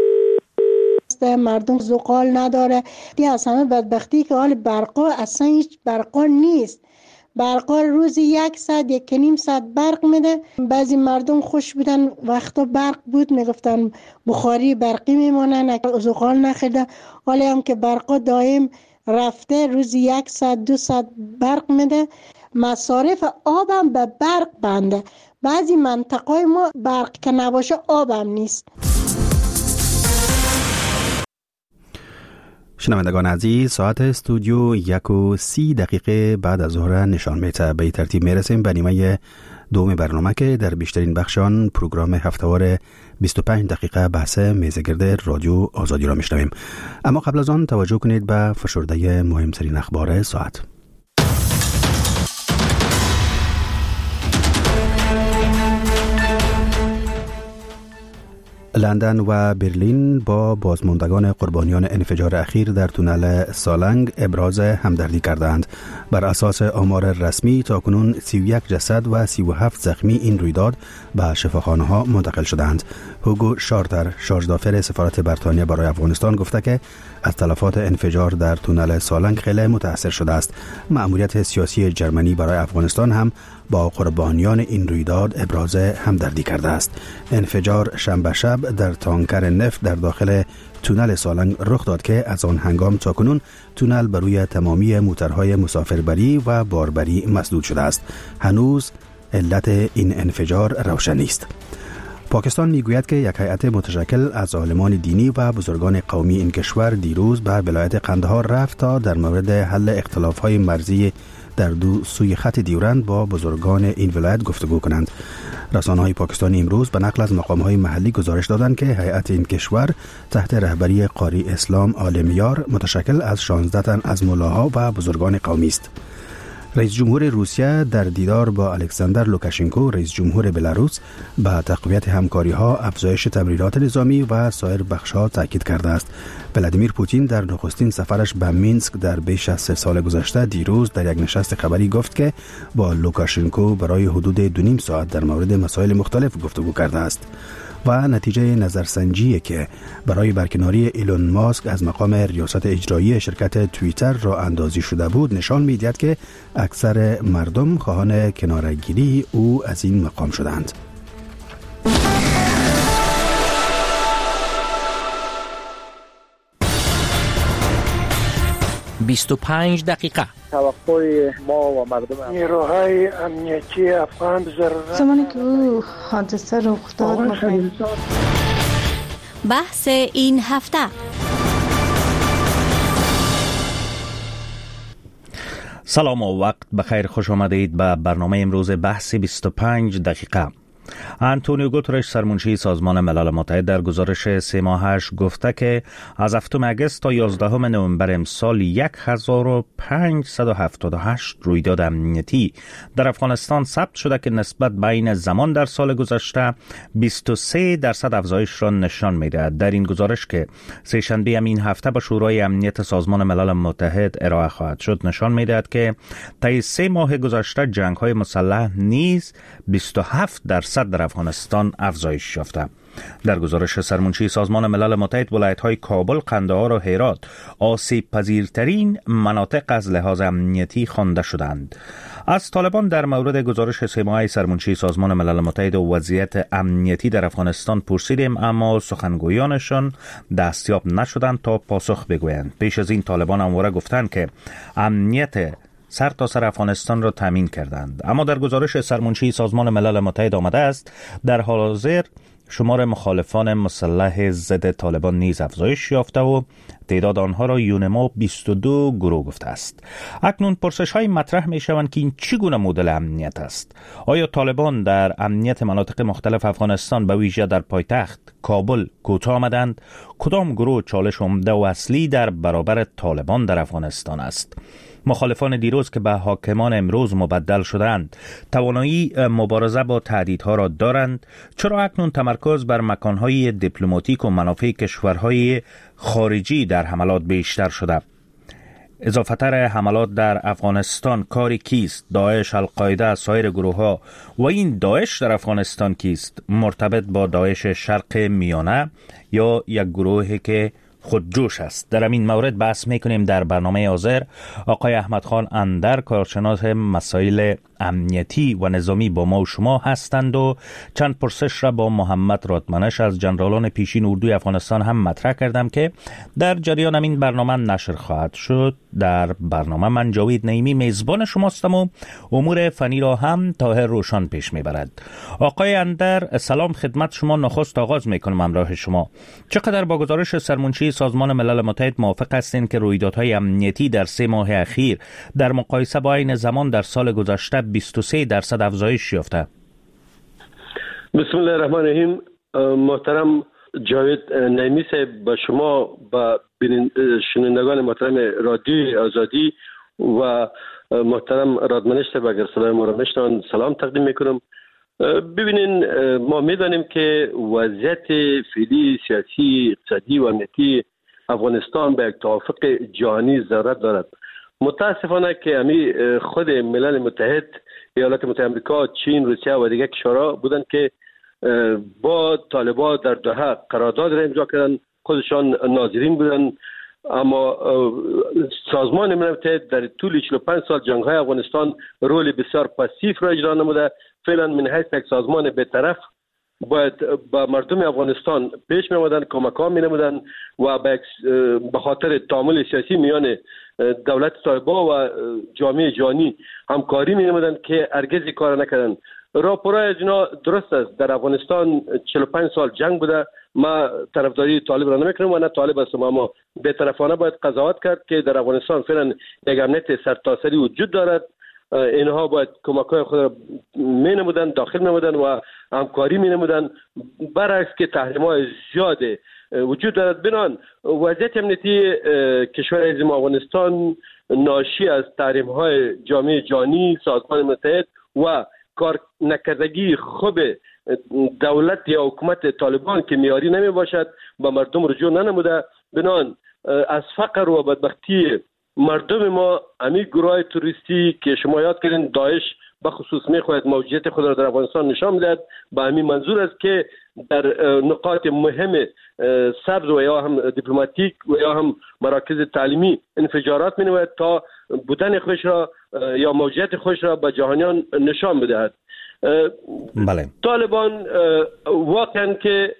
مردم زغال نداره. دی از همه بدبختی که حال برقا اصلا هیچ برقا نیست. برقا روزی 1 ساعت 1.5 ساعت برق میده. بعضی مردم خوش بودن وقتا برق بود میگفتن بخاری برقی میمونن، زغال نخیده. حالا هم که برقا دائم رفته روزی 1 ساعت 2 ساعت برق میده. مصارف آبم به برق بنده. بعضی منطقه ما برق که نباشه آبم نیست. شنوندگان عزیز، ساعت استودیو 1:30 بعد از ظهر نشان میده. به ترتیب میرسیم به نیمه دوم برنامه که در بیشترین بخشان پروگرام هفتهوار 25 دقیقه بحث میزگرد رادیو آزادی را میشنویم. اما قبل از آن توجه کنید به فشرده مهمترین اخبار ساعت. لندن و برلین با بازماندگان قربانیان انفجار اخیر در تونل سالنگ ابراز همدردی کردند. بر اساس آمار رسمی تاکنون 31 جسد و 37 زخمی این رویداد به شفاخانه ها منتقل شدند. هوگو شارتر، شارژدافر سفارت بریتانیا برای افغانستان، گفته که از تلفات انفجار در تونل سالنگ خیلی متاثر شده است. مأموریت سیاسی جرمنی برای افغانستان هم با قربانیان این رویداد ابراز همدردی کرده است. انفجار شنبه شب در تانکر نفت در داخل تونل سالنگ رخ داد که از آن هنگام تاکنون تونل بر روی تمامی موترهای مسافربری و باربری مسدود شده است. هنوز علت این انفجار روشن نیست. پاکستان میگوید که یک هیئت متشکل از عالمان دینی و بزرگان قومی این کشور دیروز به ولایت قندهار رفت تا در مورد حل اختلاف‌های مرزی در دو سوی خط دیورند با بزرگان این ولایت گفتگو کنند. رسانه‌های پاکستانی امروز به نقل از مقام‌های محلی گزارش دادند که هیئت این کشور تحت رهبری قاری اسلام آل میار متشکل از 16 تن از ملاها و بزرگان قومی است. رئیس جمهور روسیه در دیدار با الکساندر لوکاشنکو رئیس جمهور بلاروس به تقویت همکاری‌ها، افزایش تمرینات نظامی و سایر بخش‌ها تاکید کرده است. ولادیمیر پوتین در نخستین سفرش به مینسک در بیش از 3 سال گذشته دیروز در یک نشست خبری گفت که با لوکاشنکو برای حدود 2.5 ساعت در مورد مسائل مختلف گفتگو کرده است. و نتیجه نظرسنجی که برای برکناری ایلون ماسک از مقام ریاست اجرایی شرکت توییتر را اندازی شده بود نشان می‌دهد که اکثر مردم خواهان کناره‌گیری او از این مقام شدند. 25 دقیقه توقع ما و مردم نیروهای امنیتی افغان ضرورت زمانی که او حادثه رخ داد بحث این هفته. سلام و وقت بخیر، خوش آمدید به برنامه امروز بحث 25 دقیقه. آنتونیو گوترش سرمنشی سازمان ملل متحد در گزارش 3 ماهش گفته که از 7 آگوست تا 11 نوامبر امسال 1578 رویداد امنیتی در افغانستان ثبت شده که نسبت به این زمان در سال گذشته 23% افزایش را نشان می‌دهد. در این گزارش که سه‌شنبه این هفته به شورای امنیت سازمان ملل متحد ارائه خواهد شد نشان می‌دهد که طی 3 ماه گذشته جنگ‌های مسلح نیز 27% در افغانستان افزایش یافته. در گزارش سرمنشی سازمان ملل متحد ولایت‌های کابل، قندهار و هرات آسیب پذیرترین مناطق از لحاظ امنیتی خوانده شدند. از طالبان در مورد گزارش 3 ماهه سرمنشی سازمان ملل متحد و وضعیت امنیتی در افغانستان پرسیدیم، اما سخنگویانشان دستیاب نشدند تا پاسخ بگویند. پیش از این طالبان همواره گفتند که امنیت سرتاسر افغانستان را تامین کردند، اما در گزارش سرمنشی سازمان ملل متحد آمده است در حال حاضر شمار مخالفان مسلح ضد طالبان نیز افزایش یافته و تعداد آنها را یونما 22 گروه گفته است. اکنون پرسش‌های مطرح می‌شوند که این چگونه مدل امنیت است؟ آیا طالبان در امنیت مناطق مختلف افغانستان به ویژه در پایتخت کابل کوتاه آمدند؟ کدام گروه چالش عمده و اصلی در برابر طالبان در افغانستان است؟ مخالفان دیروز که به حاکمان امروز مبدل شدند توانایی مبارزه با تهدیدها را دارند، چرا اکنون تمرکز بر مکانهای دیپلماتیک و منافع کشورهای خارجی در حملات بیشتر شده؟ اضافتر حملات در افغانستان کاری کیست؟ داعش، القاعده، سایر گروه ها و این داعش در افغانستان کیست؟ مرتبط با داعش شرق میانه یا یک گروهی که خودجوش است؟ در این مورد بحث میکنیم در برنامه حاضر. آقای احمد خان اندر، کارشناس مسائل امنیتی و نظامی با ما و شما هستند و چند پرسش را با محمد رادمنش از جنرالان پیشین اردوی افغانستان هم مطرح کردم که در جریان این برنامه نشر خواهد شد. در برنامه من جاوید نعیمی میزبان شماستم و امور فنی را هم طاهر روشن پیش میبرد. آقای اندر، سلام خدمت شما. نخست آغاز میکنم همراه شما. چقدر با گزارش سرمنشی سازمان ملل متحد موافق هستین که رویدادهای امنیتی در 3 ماه اخیر در مقایسه با این زمان در سال گذشته 23% افزایش یافته؟ بسم الله الرحمن الرحیم. محترم جاوید نعیمی صاحب، با شما با شنوندگان محترم رادیوی آزادی و محترم رادمنش صاحب اگر صدای ما را میشنوند سلام تقدیم میکنم. ببینین، ما میدانیم که وضعیت فعلی سیاسی، اقتصادی و امنیتی افغانستان به یک توافق جهانی ضرورت دارد. متاسفانه که خود ملل متحد، ایالات متحده آمریکا، چین، روسیه و دیگر کشورها بودند که با طالبان در دوحه قرارداد را امضا کردند، خودشان ناظرین بودند. اما سازمان ملل متحد در طول 45 سال جنگ‌های افغانستان رول بسیار پاسیو را اجرا نموده. فعلا من حیث یک سازمان بی‌طرف باید با مردم افغانستان پیش می آمدن، کمک‌ها می نمودن و به خاطر تعامل سیاسی میان دولت طالبان و جامعه جهانی همکاری می نمودن که هرگز کار نکردن. راپورای از اینا درست است. در افغانستان 45 سال جنگ بوده. ما طرفداری طالب را نمیکنم و نه طالب هستم، اما بی‌طرفانه باید قضاوت کرد که در افغانستان فعلا یک امنیت سرتاسری وجود دارد. اینها باید کمک‌های خود را می نمودن، داخل می نمودن و همکاری می نمودن، برعکس که تحریم‌های زیاد وجود دارد. بنان وضعیت امنیتی کشور عزیز افغانستان ناشی از تحریم‌های جامعه جهانی، سازمان متحد و کار نکردگی خوب دولت یا حکومت طالبان که معیاری نمی باشد با مردم رجوع ننموده. بنان از فقر و بدبختی مردم ما همین گروه توریستی که شما یاد کردین داعش به خصوص میخواهد موجودیت خود را در افغانستان نشان بدهد، با همین منظور است که در نقاط مهم سبز و یا هم دیپلماتیک و یا هم مراکز تعلیمی انفجارات مینوید تا بودن خوش را یا موجودیت خوش را به جهانیان نشان بدهد. بله. طالبان واقعا که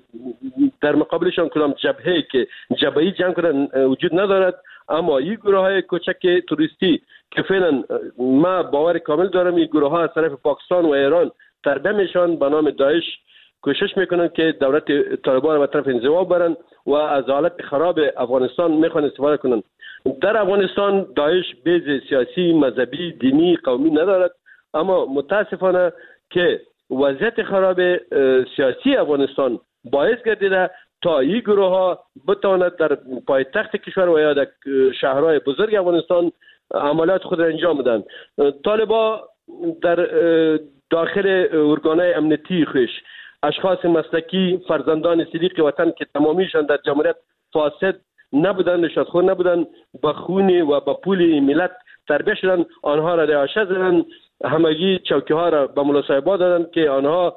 در مقابلشان کدام جبهه‌ای که جبهه‌ای جنگ کردن وجود ندارد، اما این گروه های کوچک توریستی که فعلا ما باور کامل دارم این گروه ها از طرف پاکستان و ایران تربیه میشن به نام داعش کوشش میکنن که دولت طالبان را به طرف انزوا برن و از حالت خراب افغانستان میخوان استفاده کنن. در افغانستان داعش بیز سیاسی، مذهبی، دینی، قومی ندارد، اما متاسفانه که وضعیت خراب سیاسی افغانستان باعث گردیده تا این گروه ها بتواند در پایتخت کشور و یا در شهرهای بزرگ افغانستان عملیات خود را انجام بدن. طالبان در داخل ارگانهای امنیتی خوش اشخاص مسلکی، فرزندان صدیق وطن که تمامیشان در جمهوریت فاسد نبودن، نشادخور نبودن، با خون و با پول ملت تربیه شدن، آنها را رهاشه زدن، همگی چوکی ها را به ملا صاحبا دادن که آنها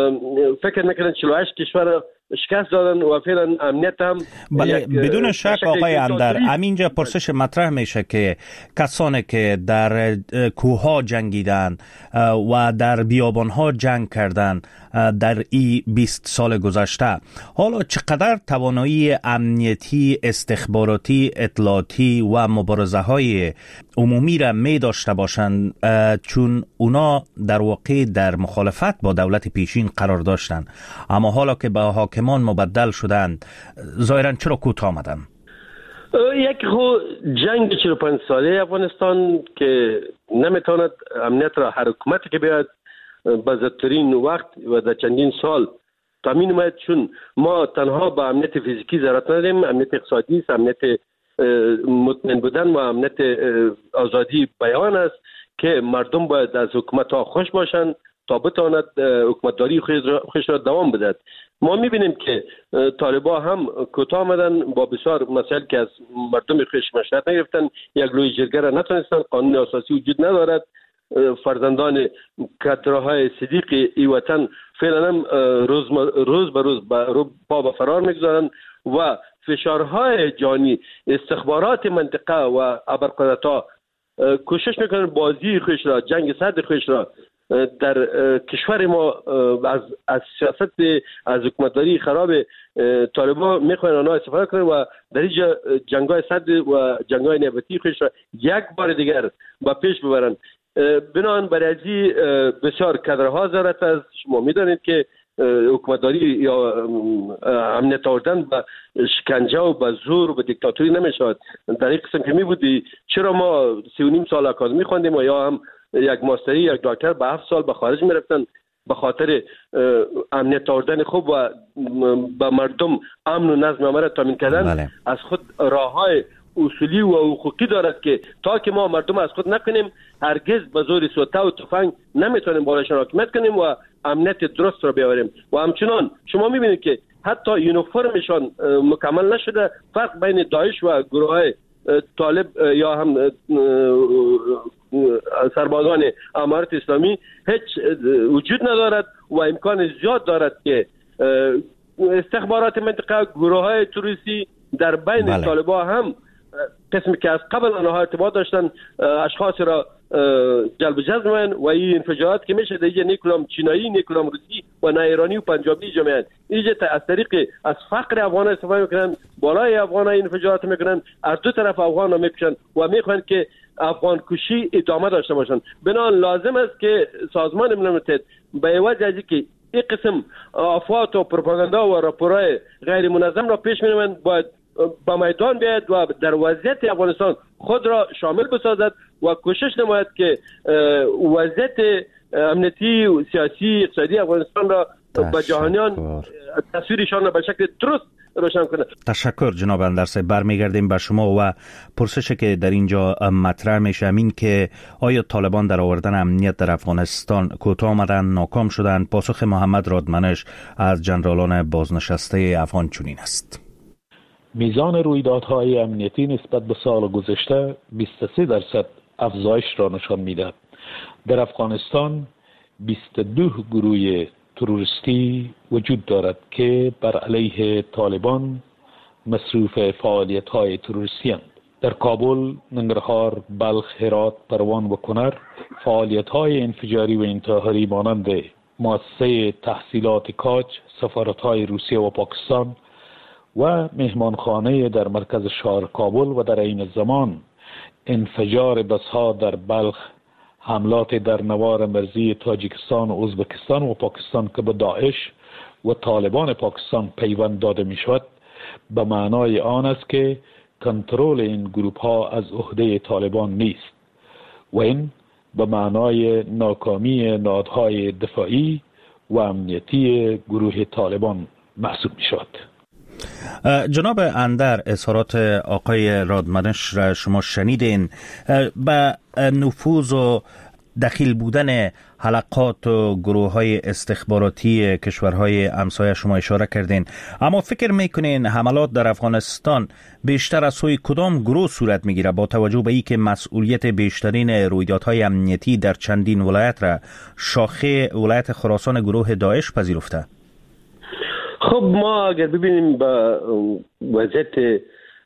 فکر میکنن 48 کشور را شکست دادن و فعلا امنیت هم بله. بدون شک آقای اندر، همینجا پرسش مطرح میشه که کسانی که در کوهها جنگیدن و در بیابانها جنگ کردن در این 20 سال گذشته، حالا چقدر توانایی امنیتی، استخباراتی، اطلاعاتی و مبارزه های عمومی را می داشته باشند، چون اونا در واقع در مخالفت با دولت پیشین قرار داشتند، اما حالا که به حاکمان مبدل شدند ظاهرا چرا کوتاه آمدن؟ یک جنگ 45 ساله افغانستان که نمیتواند امنیت را هر حکومتی که بیاد به زودترین وقت و در چندین سال تامین نماید، چون ما تنها با امنیت فیزیکی ضرورت نداریم، امنیت اقتصادی است، امنیت مطمئن بودن و امنیت آزادی بیان است که مردم باید از حکومت ها خوش باشند تا بتواند حکومتداری خودش را دوام بدهد. ما میبینیم که طالبا هم کوتاه آمدن با بسیار مسائل که از مردم خودش مشورت نگرفتن، یک لوی جرگه را نتونستن، قانون اساسی وجود ندارد، فرزندان کادرهای صدیق ای وطن فعلا هم روز به روز پا به فرار میگذارن و فشارهای جانی استخبارات منطقه و ابرقدرت‌ها کوشش میکنن بازی خودش را، جنگ سرد خودش را در کشور ما از سیاست از حکومتداری خراب طالبان میخوان آنها استفاده کنند و در اینجا جنگ‌های سرد و جنگ‌های نیابتی خودش را یک بار دیگر به پیش ببرند. بنابراین برای بسیار کادرها ضرورت است. شما میدانید که حکومتداری یا امنیت آوردن به شکنجه و به زور و به دیکتاتوری نمیشود. در این قسم که میبودی چرا ما 3.5 سال آکادمی خواندیم و یا هم یک ماستری یک دکتر به 7 سال به خارج میرفتن به خاطر امنیت آوردن خوب و به مردم امن و نظم عامه را تامین کردن. از خود راههای اصولی و حقوقی دارد که تا که ما مردم از خود نکنیم هرگز به زور سوته و تفنگ نمیتونیم بالاشان حاکمیت کنیم و امنیت درست را بیاوریم. و همچنان شما میبینید که حتی یونیفرمشان مکمل نشده. فرق بین داعش و گروه‌های طالب یا هم سربازان امارت اسلامی هیچ وجود ندارد و امکان زیاد دارد که استخبارات منطقه گروه‌های تروریستی در بین طالبان هم قسمی که از قبل آنها ارتباط داشتن اشخاص را جلب جذب می‌کنند و این انفجارات که میشه دیگه نیکلام چینایی، نیکلام روسی و نه ایرانی و پنجابی جمعیت اینجا از طریق از فقر افغان استفاده میکنن، بالای افغان ها انفجارات میکنن، از دو طرف افغان ها میکشن و میخوان که افغان کشی ادامه داشته باشن. بنابراین لازم است که سازمان ملل متحد به وجه ازی که این قسم افواط و پروپاگاندا و راپورهای غیر منظم را پیش می‌برند باید با میدان بیاید و در وضعیت افغانستان خود را شامل بسازد و کوشش نماید که وضعیت امنیتی و سیاسی اقتصادی افغانستان را به جهانیان تصویرشان را به شکل درست روشن کنه. تشکر جناب اندرسه. برمیگردیم به شما و پرسشی که در اینجا مطرح میشه این که آیا طالبان در آوردن امنیت در افغانستان کوتاه آمدن، ناکام شدند؟ پاسخ محمد رادمنش از جنرالان بازنشسته افغان چنین است: میزان رویدادهای امنیتی نسبت به سال گذشته 23% افزایش را نشان می‌دهد. در افغانستان 22 گروه تروریستی وجود دارد که بر علیه طالبان مصروف فعالیت‌های تروریستی هستند. در کابل، ننگرهار، بلخ، هرات، پروان و کنر فعالیت‌های انفجاری و انتحاری مانند مؤسسه تحصیلات کاج، سفارت‌های روسیه و پاکستان و مهمانخانه در مرکز شهر کابل و در این زمان انفجار بسها در بلخ، حملات در نوار مرزی تاجیکستان و ازبکستان و پاکستان که به داعش و طالبان پاکستان پیوند داده می شود به معنای آن است که کنترل این گروه ها از عهده طالبان نیست و این به معنای ناکامی نهادهای دفاعی و امنیتی گروه طالبان محسوب می شود. جناب اندر، اظهارات آقای رادمنش را شما شنیدین. به نفوذ و دخیل بودن حلقات و گروه های استخباراتی کشورهای همسایه شما اشاره کردین، اما فکر میکنین حملات در افغانستان بیشتر از سوی کدام گروه صورت میگیره با توجه به ای که مسئولیت بیشترین رویدادهای امنیتی در چندین ولایت را شاخه ولایت خراسان گروه داعش پذیرفته؟ خب ما اگر ببینیم با وضعیت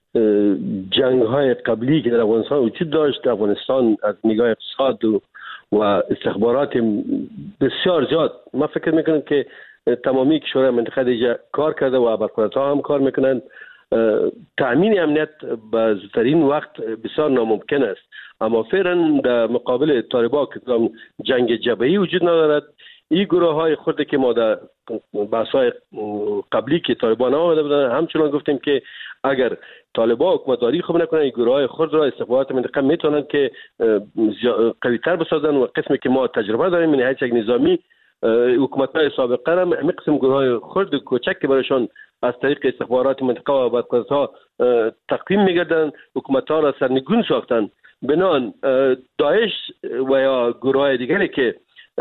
جنگ های قبلی که در افغانستان وجود داشت، افغانستان از نگاه اقتصاد و استخبارات بسیار زیاد، ما فکر میکنم که تمامی کشورهای منطقه دیگه کار کرده و ابرقدرت‌ها هم کار میکنند. تأمین امنیت به زودترین وقت بسیار ناممکن است، اما فعلا در مقابل طالبان که جنگ جبهه‌ای وجود ندارد، این گروه های خود که ما در بحث‌های قبلی که طالبان آمده بودن همچنان گفتیم که اگر طالبان حکومتداری خوب نکنن، این گروه های خود را استخبارات منطقه میتونن که قوی‌تر بسازن و قسمی که ما تجربه داریم من یک نظامی حکومت‌های سابقه هم همین قسم گروه‌های خرد کوچک که برایشان از طریق استخبارات منطقه و بدقسمت‌ها تقدیم می‌گردند، حکومت‌ها را سرنگون ساختند. بنان داعش و یا گروه‌های دیگری که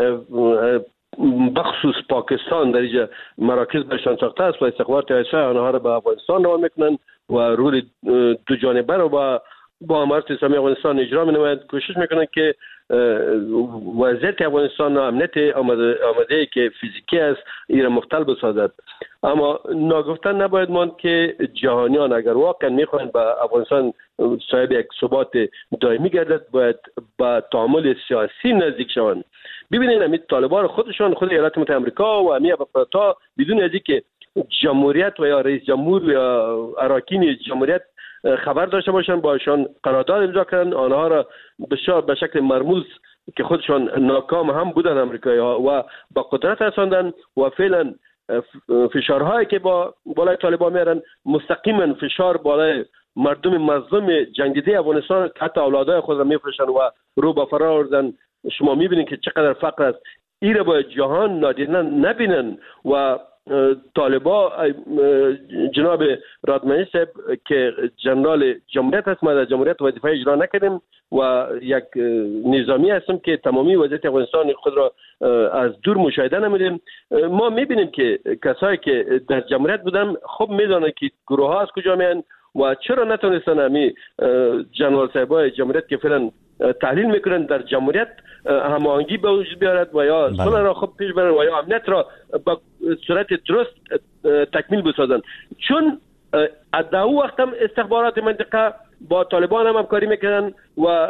بخصوص پاکستان در اینجا مراکز برشان ساخته است و استخبارات آیسا آنها را به افغانستان روان میکنند و رول دو جانبه را با امارت اسلامی افغانستان اجرا می‌نمایند، کوشش میکنند که وضعیت افغانستان امنیت آماده که فیزیکی است ایران مختل بسازد. اما ناگفتن نباید ماند که جهانیان اگر واقعا میخواهند به افغانستان صاحب یک ثبات دائمی گردد باید با تعامل سیاسی نزدیک شوند. ببینید همین طالبان خودشان خود ایالات متحده آمریکا و همین افراط‌ها بدون از اینکه جمهوریت و یا رئیس جمهور یا اراکین جمهوریت خبر داشته باشند باشان قرارداد امضا کردن، آنها را به شکل مرموز که خودشان ناکام هم بودن امریکایی‌ها و با قدرت رساندن و فعلا فشارهایی که بالای طالبان میارن مستقیما فشار بالای مردم مظلوم جنگیده افغانستان حتی اولادای خود را میفروشن و رو به فرار آوردن. شما میبینید که چقدر فقر است. این را باید جهان نادیده نبینن و طالبا جناب رادمنی صاحب که جنرال جمهوریت هست، ما در جمهوریت وظیفه اجرا نکردیم و یک نظامی هستم که تمامی وضعیت افغانستان خود را از دور مشاهده نمیدیم. ما میبینیم که کسایی که در جمهوریت بودن خب میدونن که گروه ها از کجا میان و چرا نتونستن همی جنرال صاحبای جمهوریت که فعلا تحلیل میکنن در جمهوریت هماهنگی به وجود بیارد و یا صلح را خوب پیش برن و یا امنیت را با صورت درست تکمیل بسازن. چون در او وقت هم استخبارات منطقه با طالبان هم همکاری میکنن و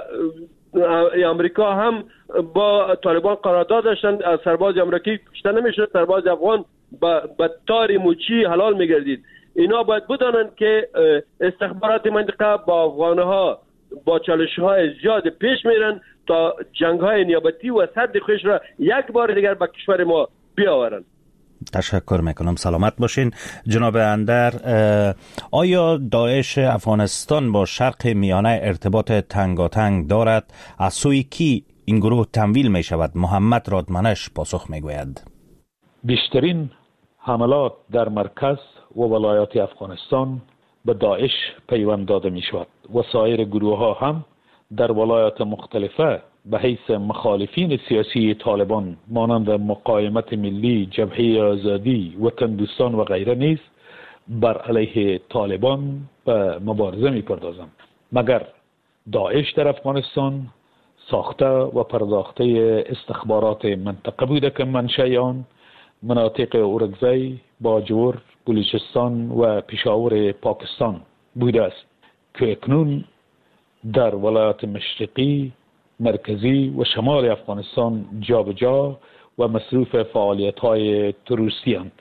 امریکا هم با طالبان قرارداد داشتن. از سرباز امریکایی کشته نمیشد، سرباز افغان با تار موچی حلال میگردید. اینا باید بدانند که استخبارات منطقه با افغانها با چالش‌های زیاد پیش میرن تا جنگ‌های نیابتی و سد خوش را یک بار دیگر به کشور ما بیاورند. تشکر میکنم، سلامت باشین. جناب اندر، آیا داعش افغانستان با شرق میانه ارتباط تنگاتنگ دارد؟ از سوی کی این گروه تمویل می شود؟ محمد رادمنش پاسخ میگوید. بیشترین حملات در مرکز و ولایات افغانستان به داعش پیوند داده می شود و سایر گروه ها هم در ولایات مختلفه به حیث مخالفین سیاسی طالبان مانند مقاومت ملی، جبهه آزادی، وطن دوستان و غیره نیز بر علیه طالبان به مبارزه می پردازند. مگر داعش در افغانستان ساخته و پرداخته استخبارات منطقه بوده که منشأ آن مناطق اورگزای، باجور، بلوچستان و پشاور پاکستان بوده است که اکنون در ولایات مشرقی، مرکزی و شمال افغانستان جابجا و مصروف فعالیت‌های تروریستی اند.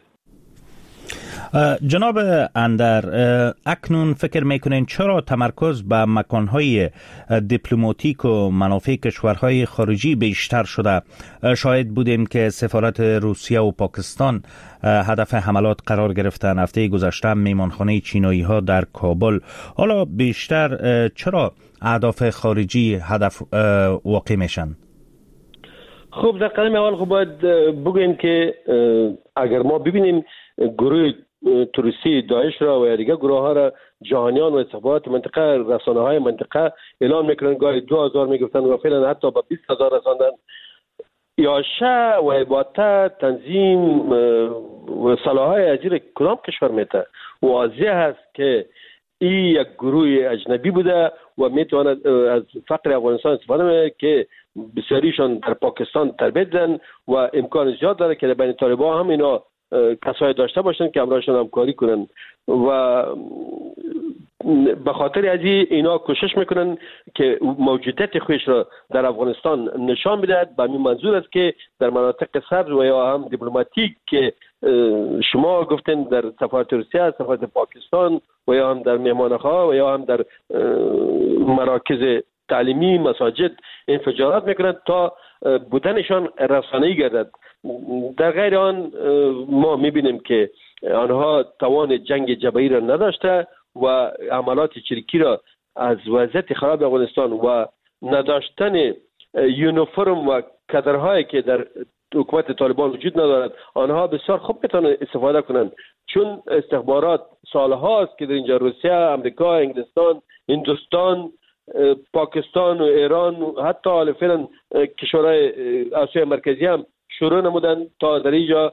جناب اندر، اکنون فکر میکنین چرا تمرکز به مکانهای دیپلماتیک و منافع کشورهای خارجی بیشتر شده؟ شاهد بودیم که سفارت روسیه و پاکستان هدف حملات قرار گرفتن. هفته گذشته میمانخانه چینایی ها در کابل. حالا بیشتر چرا اهداف خارجی هدف واقع میشن؟ خب در قدم اول خب باید بگوییم که اگر ما ببینیم گروه تروریستی داعش را و دیگر گروه ها را جهانیان و استخبارات منطقه، رسانه های منطقه اعلام میکنن گاهی 2000 میگفتن و فعلا حتی با 20000 رساندن. یاشه و عبادت تنظیم و صلاحهای اجیر کدام کشور میته؟ واضح است که این یک گروه اجنبی بوده و میتواند از فقر افغانستان استفاده کنه که بسیاریشان در پاکستان تربیت دادن و امکان زیاد داره که بین طالبان هم اینا کسایی داشته باشن که همراهشان همکاری کنن و به خاطر از اینا کوشش میکنن که موجودیت خودش را در افغانستان نشان بدهد. به این منظور است که در مناطق سبز و یا هم دیپلماتیک که شما گفتین در سفارت روسیه، سفارت پاکستان و یا هم در مهمانخانه و یا هم در مراکز تعلیمی، مساجد انفجارات میکنند تا بودنشان رسانه‌ای گردد. در غیر آن ما میبینیم که آنها توان جنگ جبهه‌ای را نداشته و عملات چریکی را از وضعیت خراب افغانستان و نداشتن یونیفرم و کادرهایی که در حکومت طالبان وجود ندارد. آنها بسیار خوب میتونن استفاده کنند، چون استخبارات سالهاست که در اینجا روسیه، امریکا، انگلستان، هندوستان، پاکستان و ایران و حتی حال فعلا کشورهای آسیای مرکزی هم شروع نمودن تا در اینجا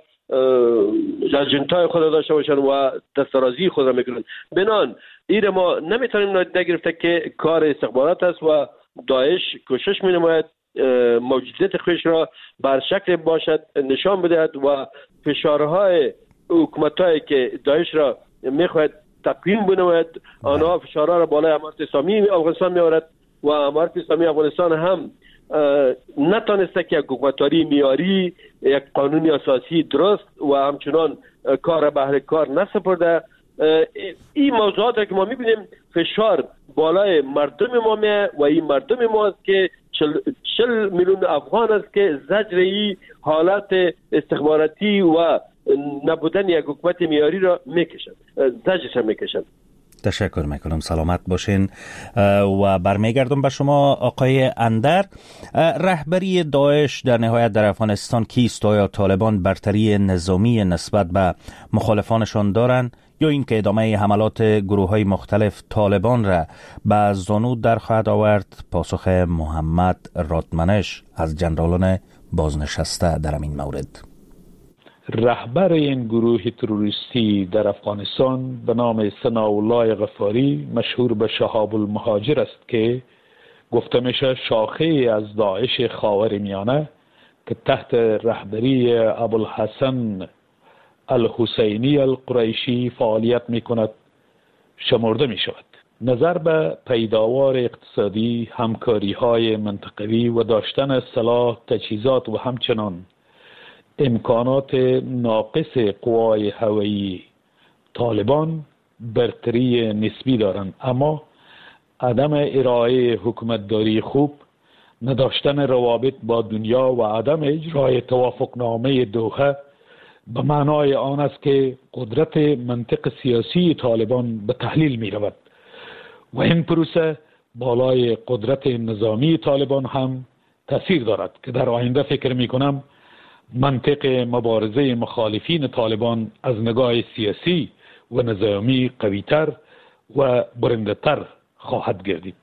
اجنتای خود داشته باشن و دسترازی خود را میکنن. بنان این ما نمیتونیم نادیده گرفته که کار استخبارات است و داعش کوشش مینماید موجودیت خودش را بر شکل باشد نشان بدهد و فشارهای حکومتایی که داعش را میخواهد تقویم بنماید آنها فشارها را بالای امارت اسلامی افغانستان میآورد و امارت اسلامی افغانستان هم نتانسته که یک حکومتداری معیاری، یک قانونی اساسی درست و همچنان کار به اهل کار نسپرده. این موضوعات را که ما میبینیم فشار بالای مردم ما میه و این مردم ما است که 40 میلیون افغان است که زجر این حالت استخباراتی و نبودن یک حکومت معیاری را میکشند، زجرش را میکشند. تشکر میکنم، سلامت باشین. و برمیگردم به شما آقای اندر. رهبری داعش در نهایت در افغانستان کیست؟ آیا طالبان برتری نظامی نسبت به مخالفانشان دارند یا اینکه ادامه حملات گروه‌های مختلف طالبان را به زانو در خواهد آورد؟ پاسخ محمد رادمنش از جنرالان بازنشسته در این مورد. رهبر این گروه تروریستی در افغانستان به نام ثناءالله غفاری مشهور به شهاب المهاجر است که گفته میشه شاخه از داعش خاورمیانه که تحت رهبری ابوالحسن الحسینی القریشی فعالیت میکند شمرده می شود. نظر به پیداوار اقتصادی، همکاری های منطقوی و داشتن سلاح، تجهیزات و همچنان امکانات ناقص قوای هوایی طالبان برتری نسبی دارند، اما عدم ارائه حکومتداری خوب، نداشتن روابط با دنیا و عدم اجرای توافقنامه دوحه به معنای آن است که قدرت منطق سیاسی طالبان به تحلیل می رود و این پروسه بالای قدرت نظامی طالبان هم تاثیر دارد که در آینده فکر می کنم منطق مبارزه مخالفین طالبان از نگاه سیاسی و نظامی قویتر و برنده‌تر خواهد گردید.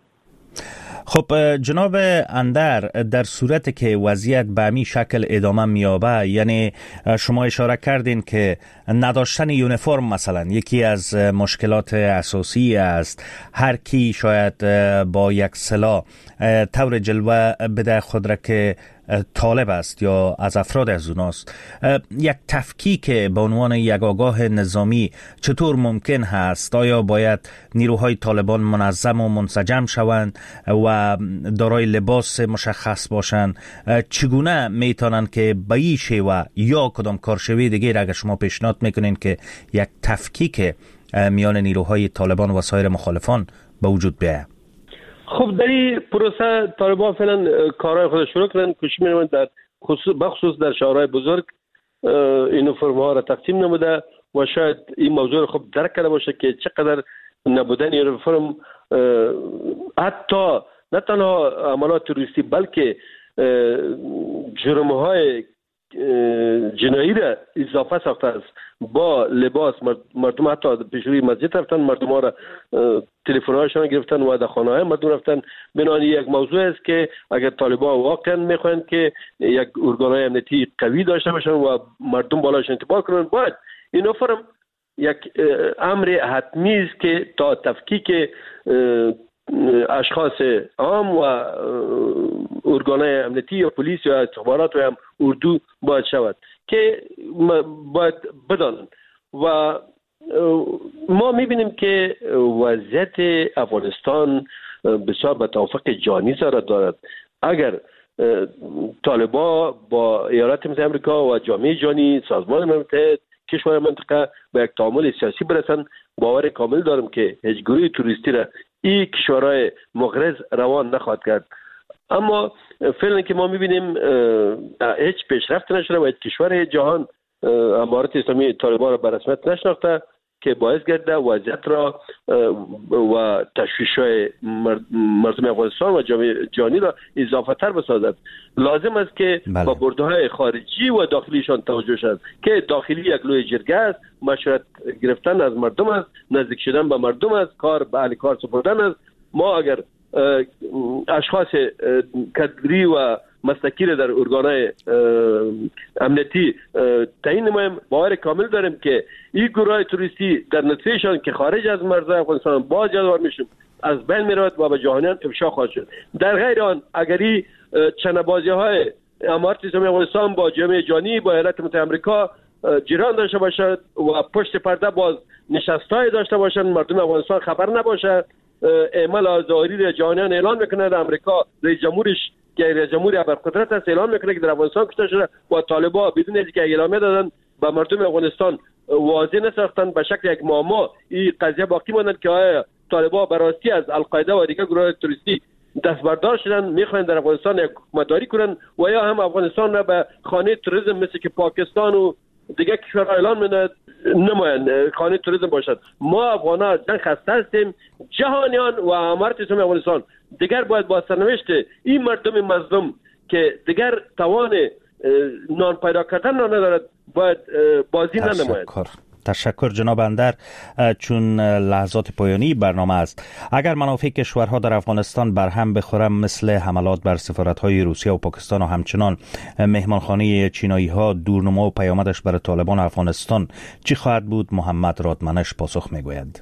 خب جناب اندر، در صورت که وضعیت به همین شکل ادامه میابه، یعنی شما اشاره کردین که نداشتن یونیفرم مثلا یکی از مشکلات اساسی است، هر کی شاید با یک سلاح طور جلوه بده خود را که طالب است یا از افراد از اوناست، یک تفکیک به عنوان یک آگاه نظامی چطور ممکن هست؟ آیا باید نیروهای طالبان منظم و منسجم شوند و دارای لباس مشخص باشند؟ چگونه میتونن که به این شیوه یا کدام کارشوی دیگه اگر شما پیشنهاد میکنین که یک تفکیک میان نیروهای طالبان و سایر مخالفان به وجود بیاید؟ خب در این پروسه طالبان فعلا کارهای خود شروع کردن، کوشش می‌کنند در بخصوص در شهرهای بزرگ این فرم‌ها را تقسیم نموده و شاید این موضوع خوب درک کرده باشه که چقدر نبودن یونیفرم حتی نه تنها عملات تروریستی بلکه جرم‌های جنایی را اضافه ساخته است. با لباس مردم حتی پیشروی مسجد رفتن، مردم ها را تلفن‌هایشان گرفتن و در خانه‌های مردم رفتن. بنابراین یک موضوع است که اگر طالبان واقعا میخواهند که یک ارگان‌های امنیتی قوی داشته باشند و مردم بالایش انتباه کنند، باید این فرم یک امر حتمی است که تا تفکیک اشخاص عام و ارگان‌های امنیتی یا پلیس یا استخبارات و هم اردو باید شود که باید بدانند. و ما میبینیم که وضعیت افغانستان بسیار به توافق جهانی سره دارد. اگر طالبان با ایالات متحده آمریکا و جامعه جهانی، سازمان ملل متحد، کشور منطقه به یک تعامل سیاسی برسند، باور کامل دارم که هیچ گروه توریستی را این کشورهای مغرض روان نخواهد کرد. اما فعلا که ما میبینیم هیچ پیشرفت نشده و هیچ کشور جهان امارت اسلامی طالبان را به رسمیت نشناخته. که باعث گرده وضعیت را و تشویش‌های مردم افغانستان و جامعه جهانی را اضافه تر بسازد. لازم است که با برده‌های خارجی و داخلیشان توجه شود که داخلی یک لوی جرگه است، مشورت گرفتن از مردم است، نزدیک شدن به مردم است، کار به اهل کار سپردن است. ما اگر اشخاص کادری و مسلکی را در ارگان‌های امنیتی تعیین نماییم، باور کامل داریم که این گروه توریستی در نتیجهشان که خارج از مرزهای افغانستان باز یادوار میشیم از بین میرود و به جهانیان افشا خواهد شد. در غیر آن اگری چنه‌بازی‌های امارت اسلامی افغانستان با جامعه جهانی با ایالات متحده آمریکا جریان داشته باشد و پشت پرده باز نشستای داشته باشند، مردم افغانستان خبر نباشد، اعمال آزادی جهانیان اعلان میکنه، امریکا رئیس جمهورش که رئیس جمهور ابرقدرت است اعلان میکنه که در افغانستان کشته شده و طالبان بدون اینکه اعلامیه دادن به مردم افغانستان واضح نساختن به شکل یک معما این قضیه باقی ماند که آیا طالبان براستی از القاعده و دیگر گروه تروریستی دست بردار شدن میخوان در افغانستان یک حکومتداری کنن و یا هم افغانستان را به خانه تروریسم مثل که پاکستان و دیگر کشورها اعلان می‌کنند نمایند خانه تروریسم باشد. ما افغان‌ها از جنگ خسته هستیم. جهانیان و امارت اسلامی افغانستان دیگر باید با سرنوشت این مردم مظلوم که دیگر توان نان پیدا کردن ندارد باید بازی ننماید. تشکر جناب اندر. چون لحظات پایانی برنامه است، اگر منافع کشورها در افغانستان برهم بخورم مثل حملات بر سفارت‌های روسیه و پاکستان و همچنان مهمانخانه چینایی‌ها دورنما و پیامدش بر طالبان افغانستان چی خواهد بود؟ محمد رادمنش پاسخ می‌گوید.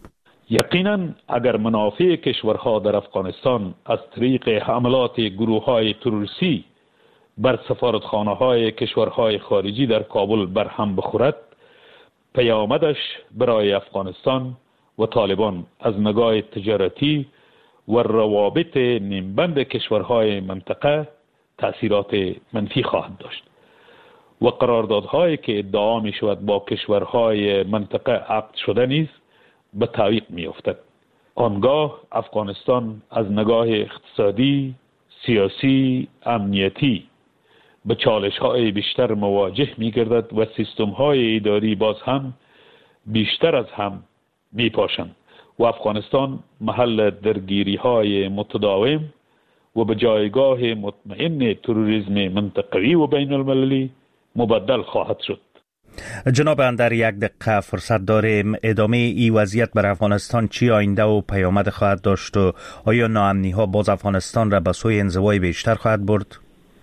یقینا اگر منافع کشورها در افغانستان از طریق حملات گروه‌های تروریستی بر سفارتخانه‌های کشورهای خارجی در کابل برهم بخورد، پیامدش برای افغانستان و طالبان از نگاه تجارتی و روابط نیمبند کشورهای منطقه تأثیرات منفی خواهد داشت و قراردادهایی که ادعا می شود با کشورهای منطقه عقد شده نیز به تعویق می افتد. آنگاه افغانستان از نگاه اقتصادی، سیاسی، امنیتی به چالش‌های بیشتر مواجه می‌گردد و سیستم‌های اداری باز هم بیشتر از هم می‌پاشند و افغانستان محل درگیری‌های متداوم و به جایگاه مطمئن تروریسم منطقوی و بین المللی مبدل خواهد شد. جناب اندر، یک دقیقه فرصت داریم. ادامه ای وضعیت بر افغانستان چی آینده و پیامد خواهد داشت و آیا ناامنی‌ها باز افغانستان را به سوی انزوای بیشتر خواهد برد؟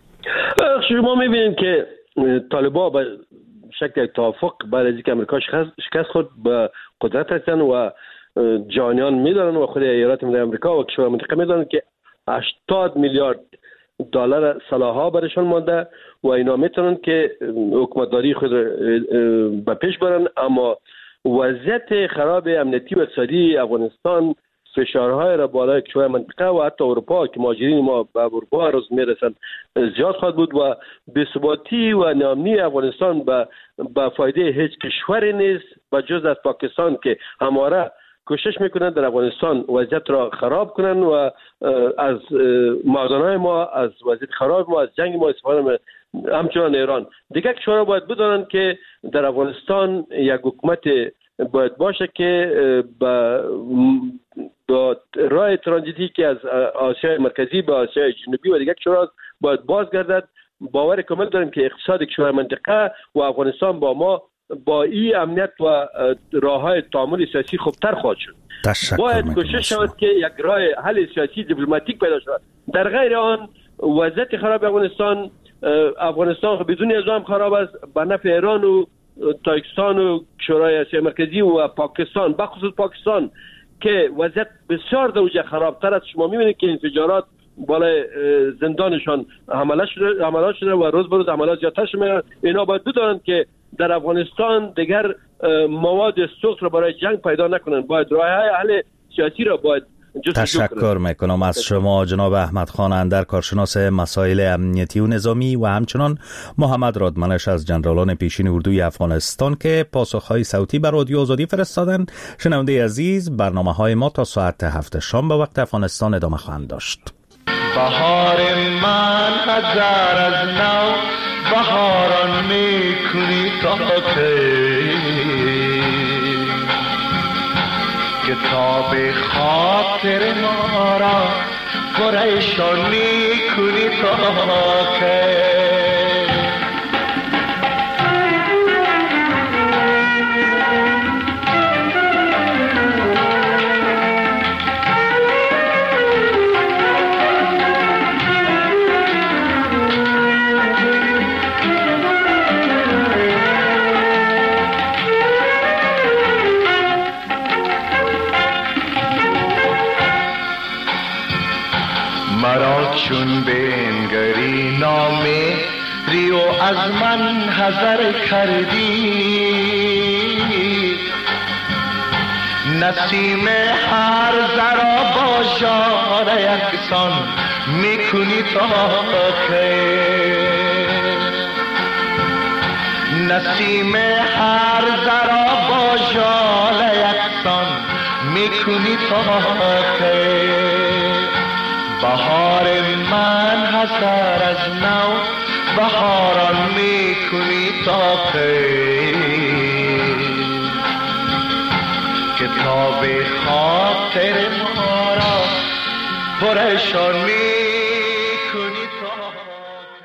شما میبینید که طالبان به شکل توافق بعد از اینکه امریکا شکست خود به قدرت هستند و جهانیان میدانند و خود ایالات متحده آمریکا و کشورهای منطقه میدانند که 80 میلیارد دلار سلاح‌ها برشان مانده و اینا میتونن که حکومتداری خود به پیش برن، اما وضعیت خراب امنیتی و اقتصادی افغانستان فشارهای را بالای کشورهای منطقه و حتی اروپا که مهاجرین ما به اروپا روز میرسند زیاد خواهد بود و بی‌ثباتی و ناامنی افغانستان به فایده هیچ کشوری نیست به جز از پاکستان که همواره کوشش میکنند در افغانستان وضعیت را خراب کنند و از معدن‌های ما، از وضعیت خراب ما، از جنگ ما استفاده همچنان ایران. دیگر کشورها باید بدانند که در افغانستان یک حکومت باید باشه که با راه ترانزیتی که از آسیای مرکزی به آسیای جنوبی و دیگر کشورها باید بازگردد. باور کامل داریم که اقتصاد کشور منطقه و افغانستان با ما با این امنیت و راههای تعامل سیاسی خوبتر خواهد شد. باید کوشش شود که یک راه حل سیاسی دیپلماتیک پیدا شود. در غیر آن وضعیت خراب افغانستان بدون نظام خراب است به نفع ایران و تاجیکستان و کشورهای آسیای مرکزی و پاکستان، بخصوص پاکستان که وضعیت بسیار درجه خرابتر است. شما می‌بینید که انفجارات بالای زندانشان حملات شده و روز به روز حملات زیادتر شده. اینا باید بدانند که در افغانستان دیگر مواد سوخت را برای جنگ پیدا نکنند. باید راه‌های حل سیاسی را باید تشکر میکنم از شما جناب احمد خان اندر، کارشناس مسائل امنیتی و نظامی، و همچنان محمد رادمنش از جنرالان پیشین اردوی افغانستان که پاسخهای صوتی بر رادیو آزادی فرستادن. شنونده عزیز، برنامه‌های ما تا ساعت 7 شام به وقت افغانستان ادامه خواهند داشت. بهار من هزار از نو بهاران میکنی تا کی کتاب خاطر ما را پریشانی کنی تا که مرا چون بنگری نامه ریو از من حذر کردی نسیم هر ذرا با ژاله یکسان میکنی تا که نسیم هر ذرا با ژاله یکسان میکنی تا که بهار من حسر از نو بهاران میکنی تا که کتاب خاطر ما را پریشان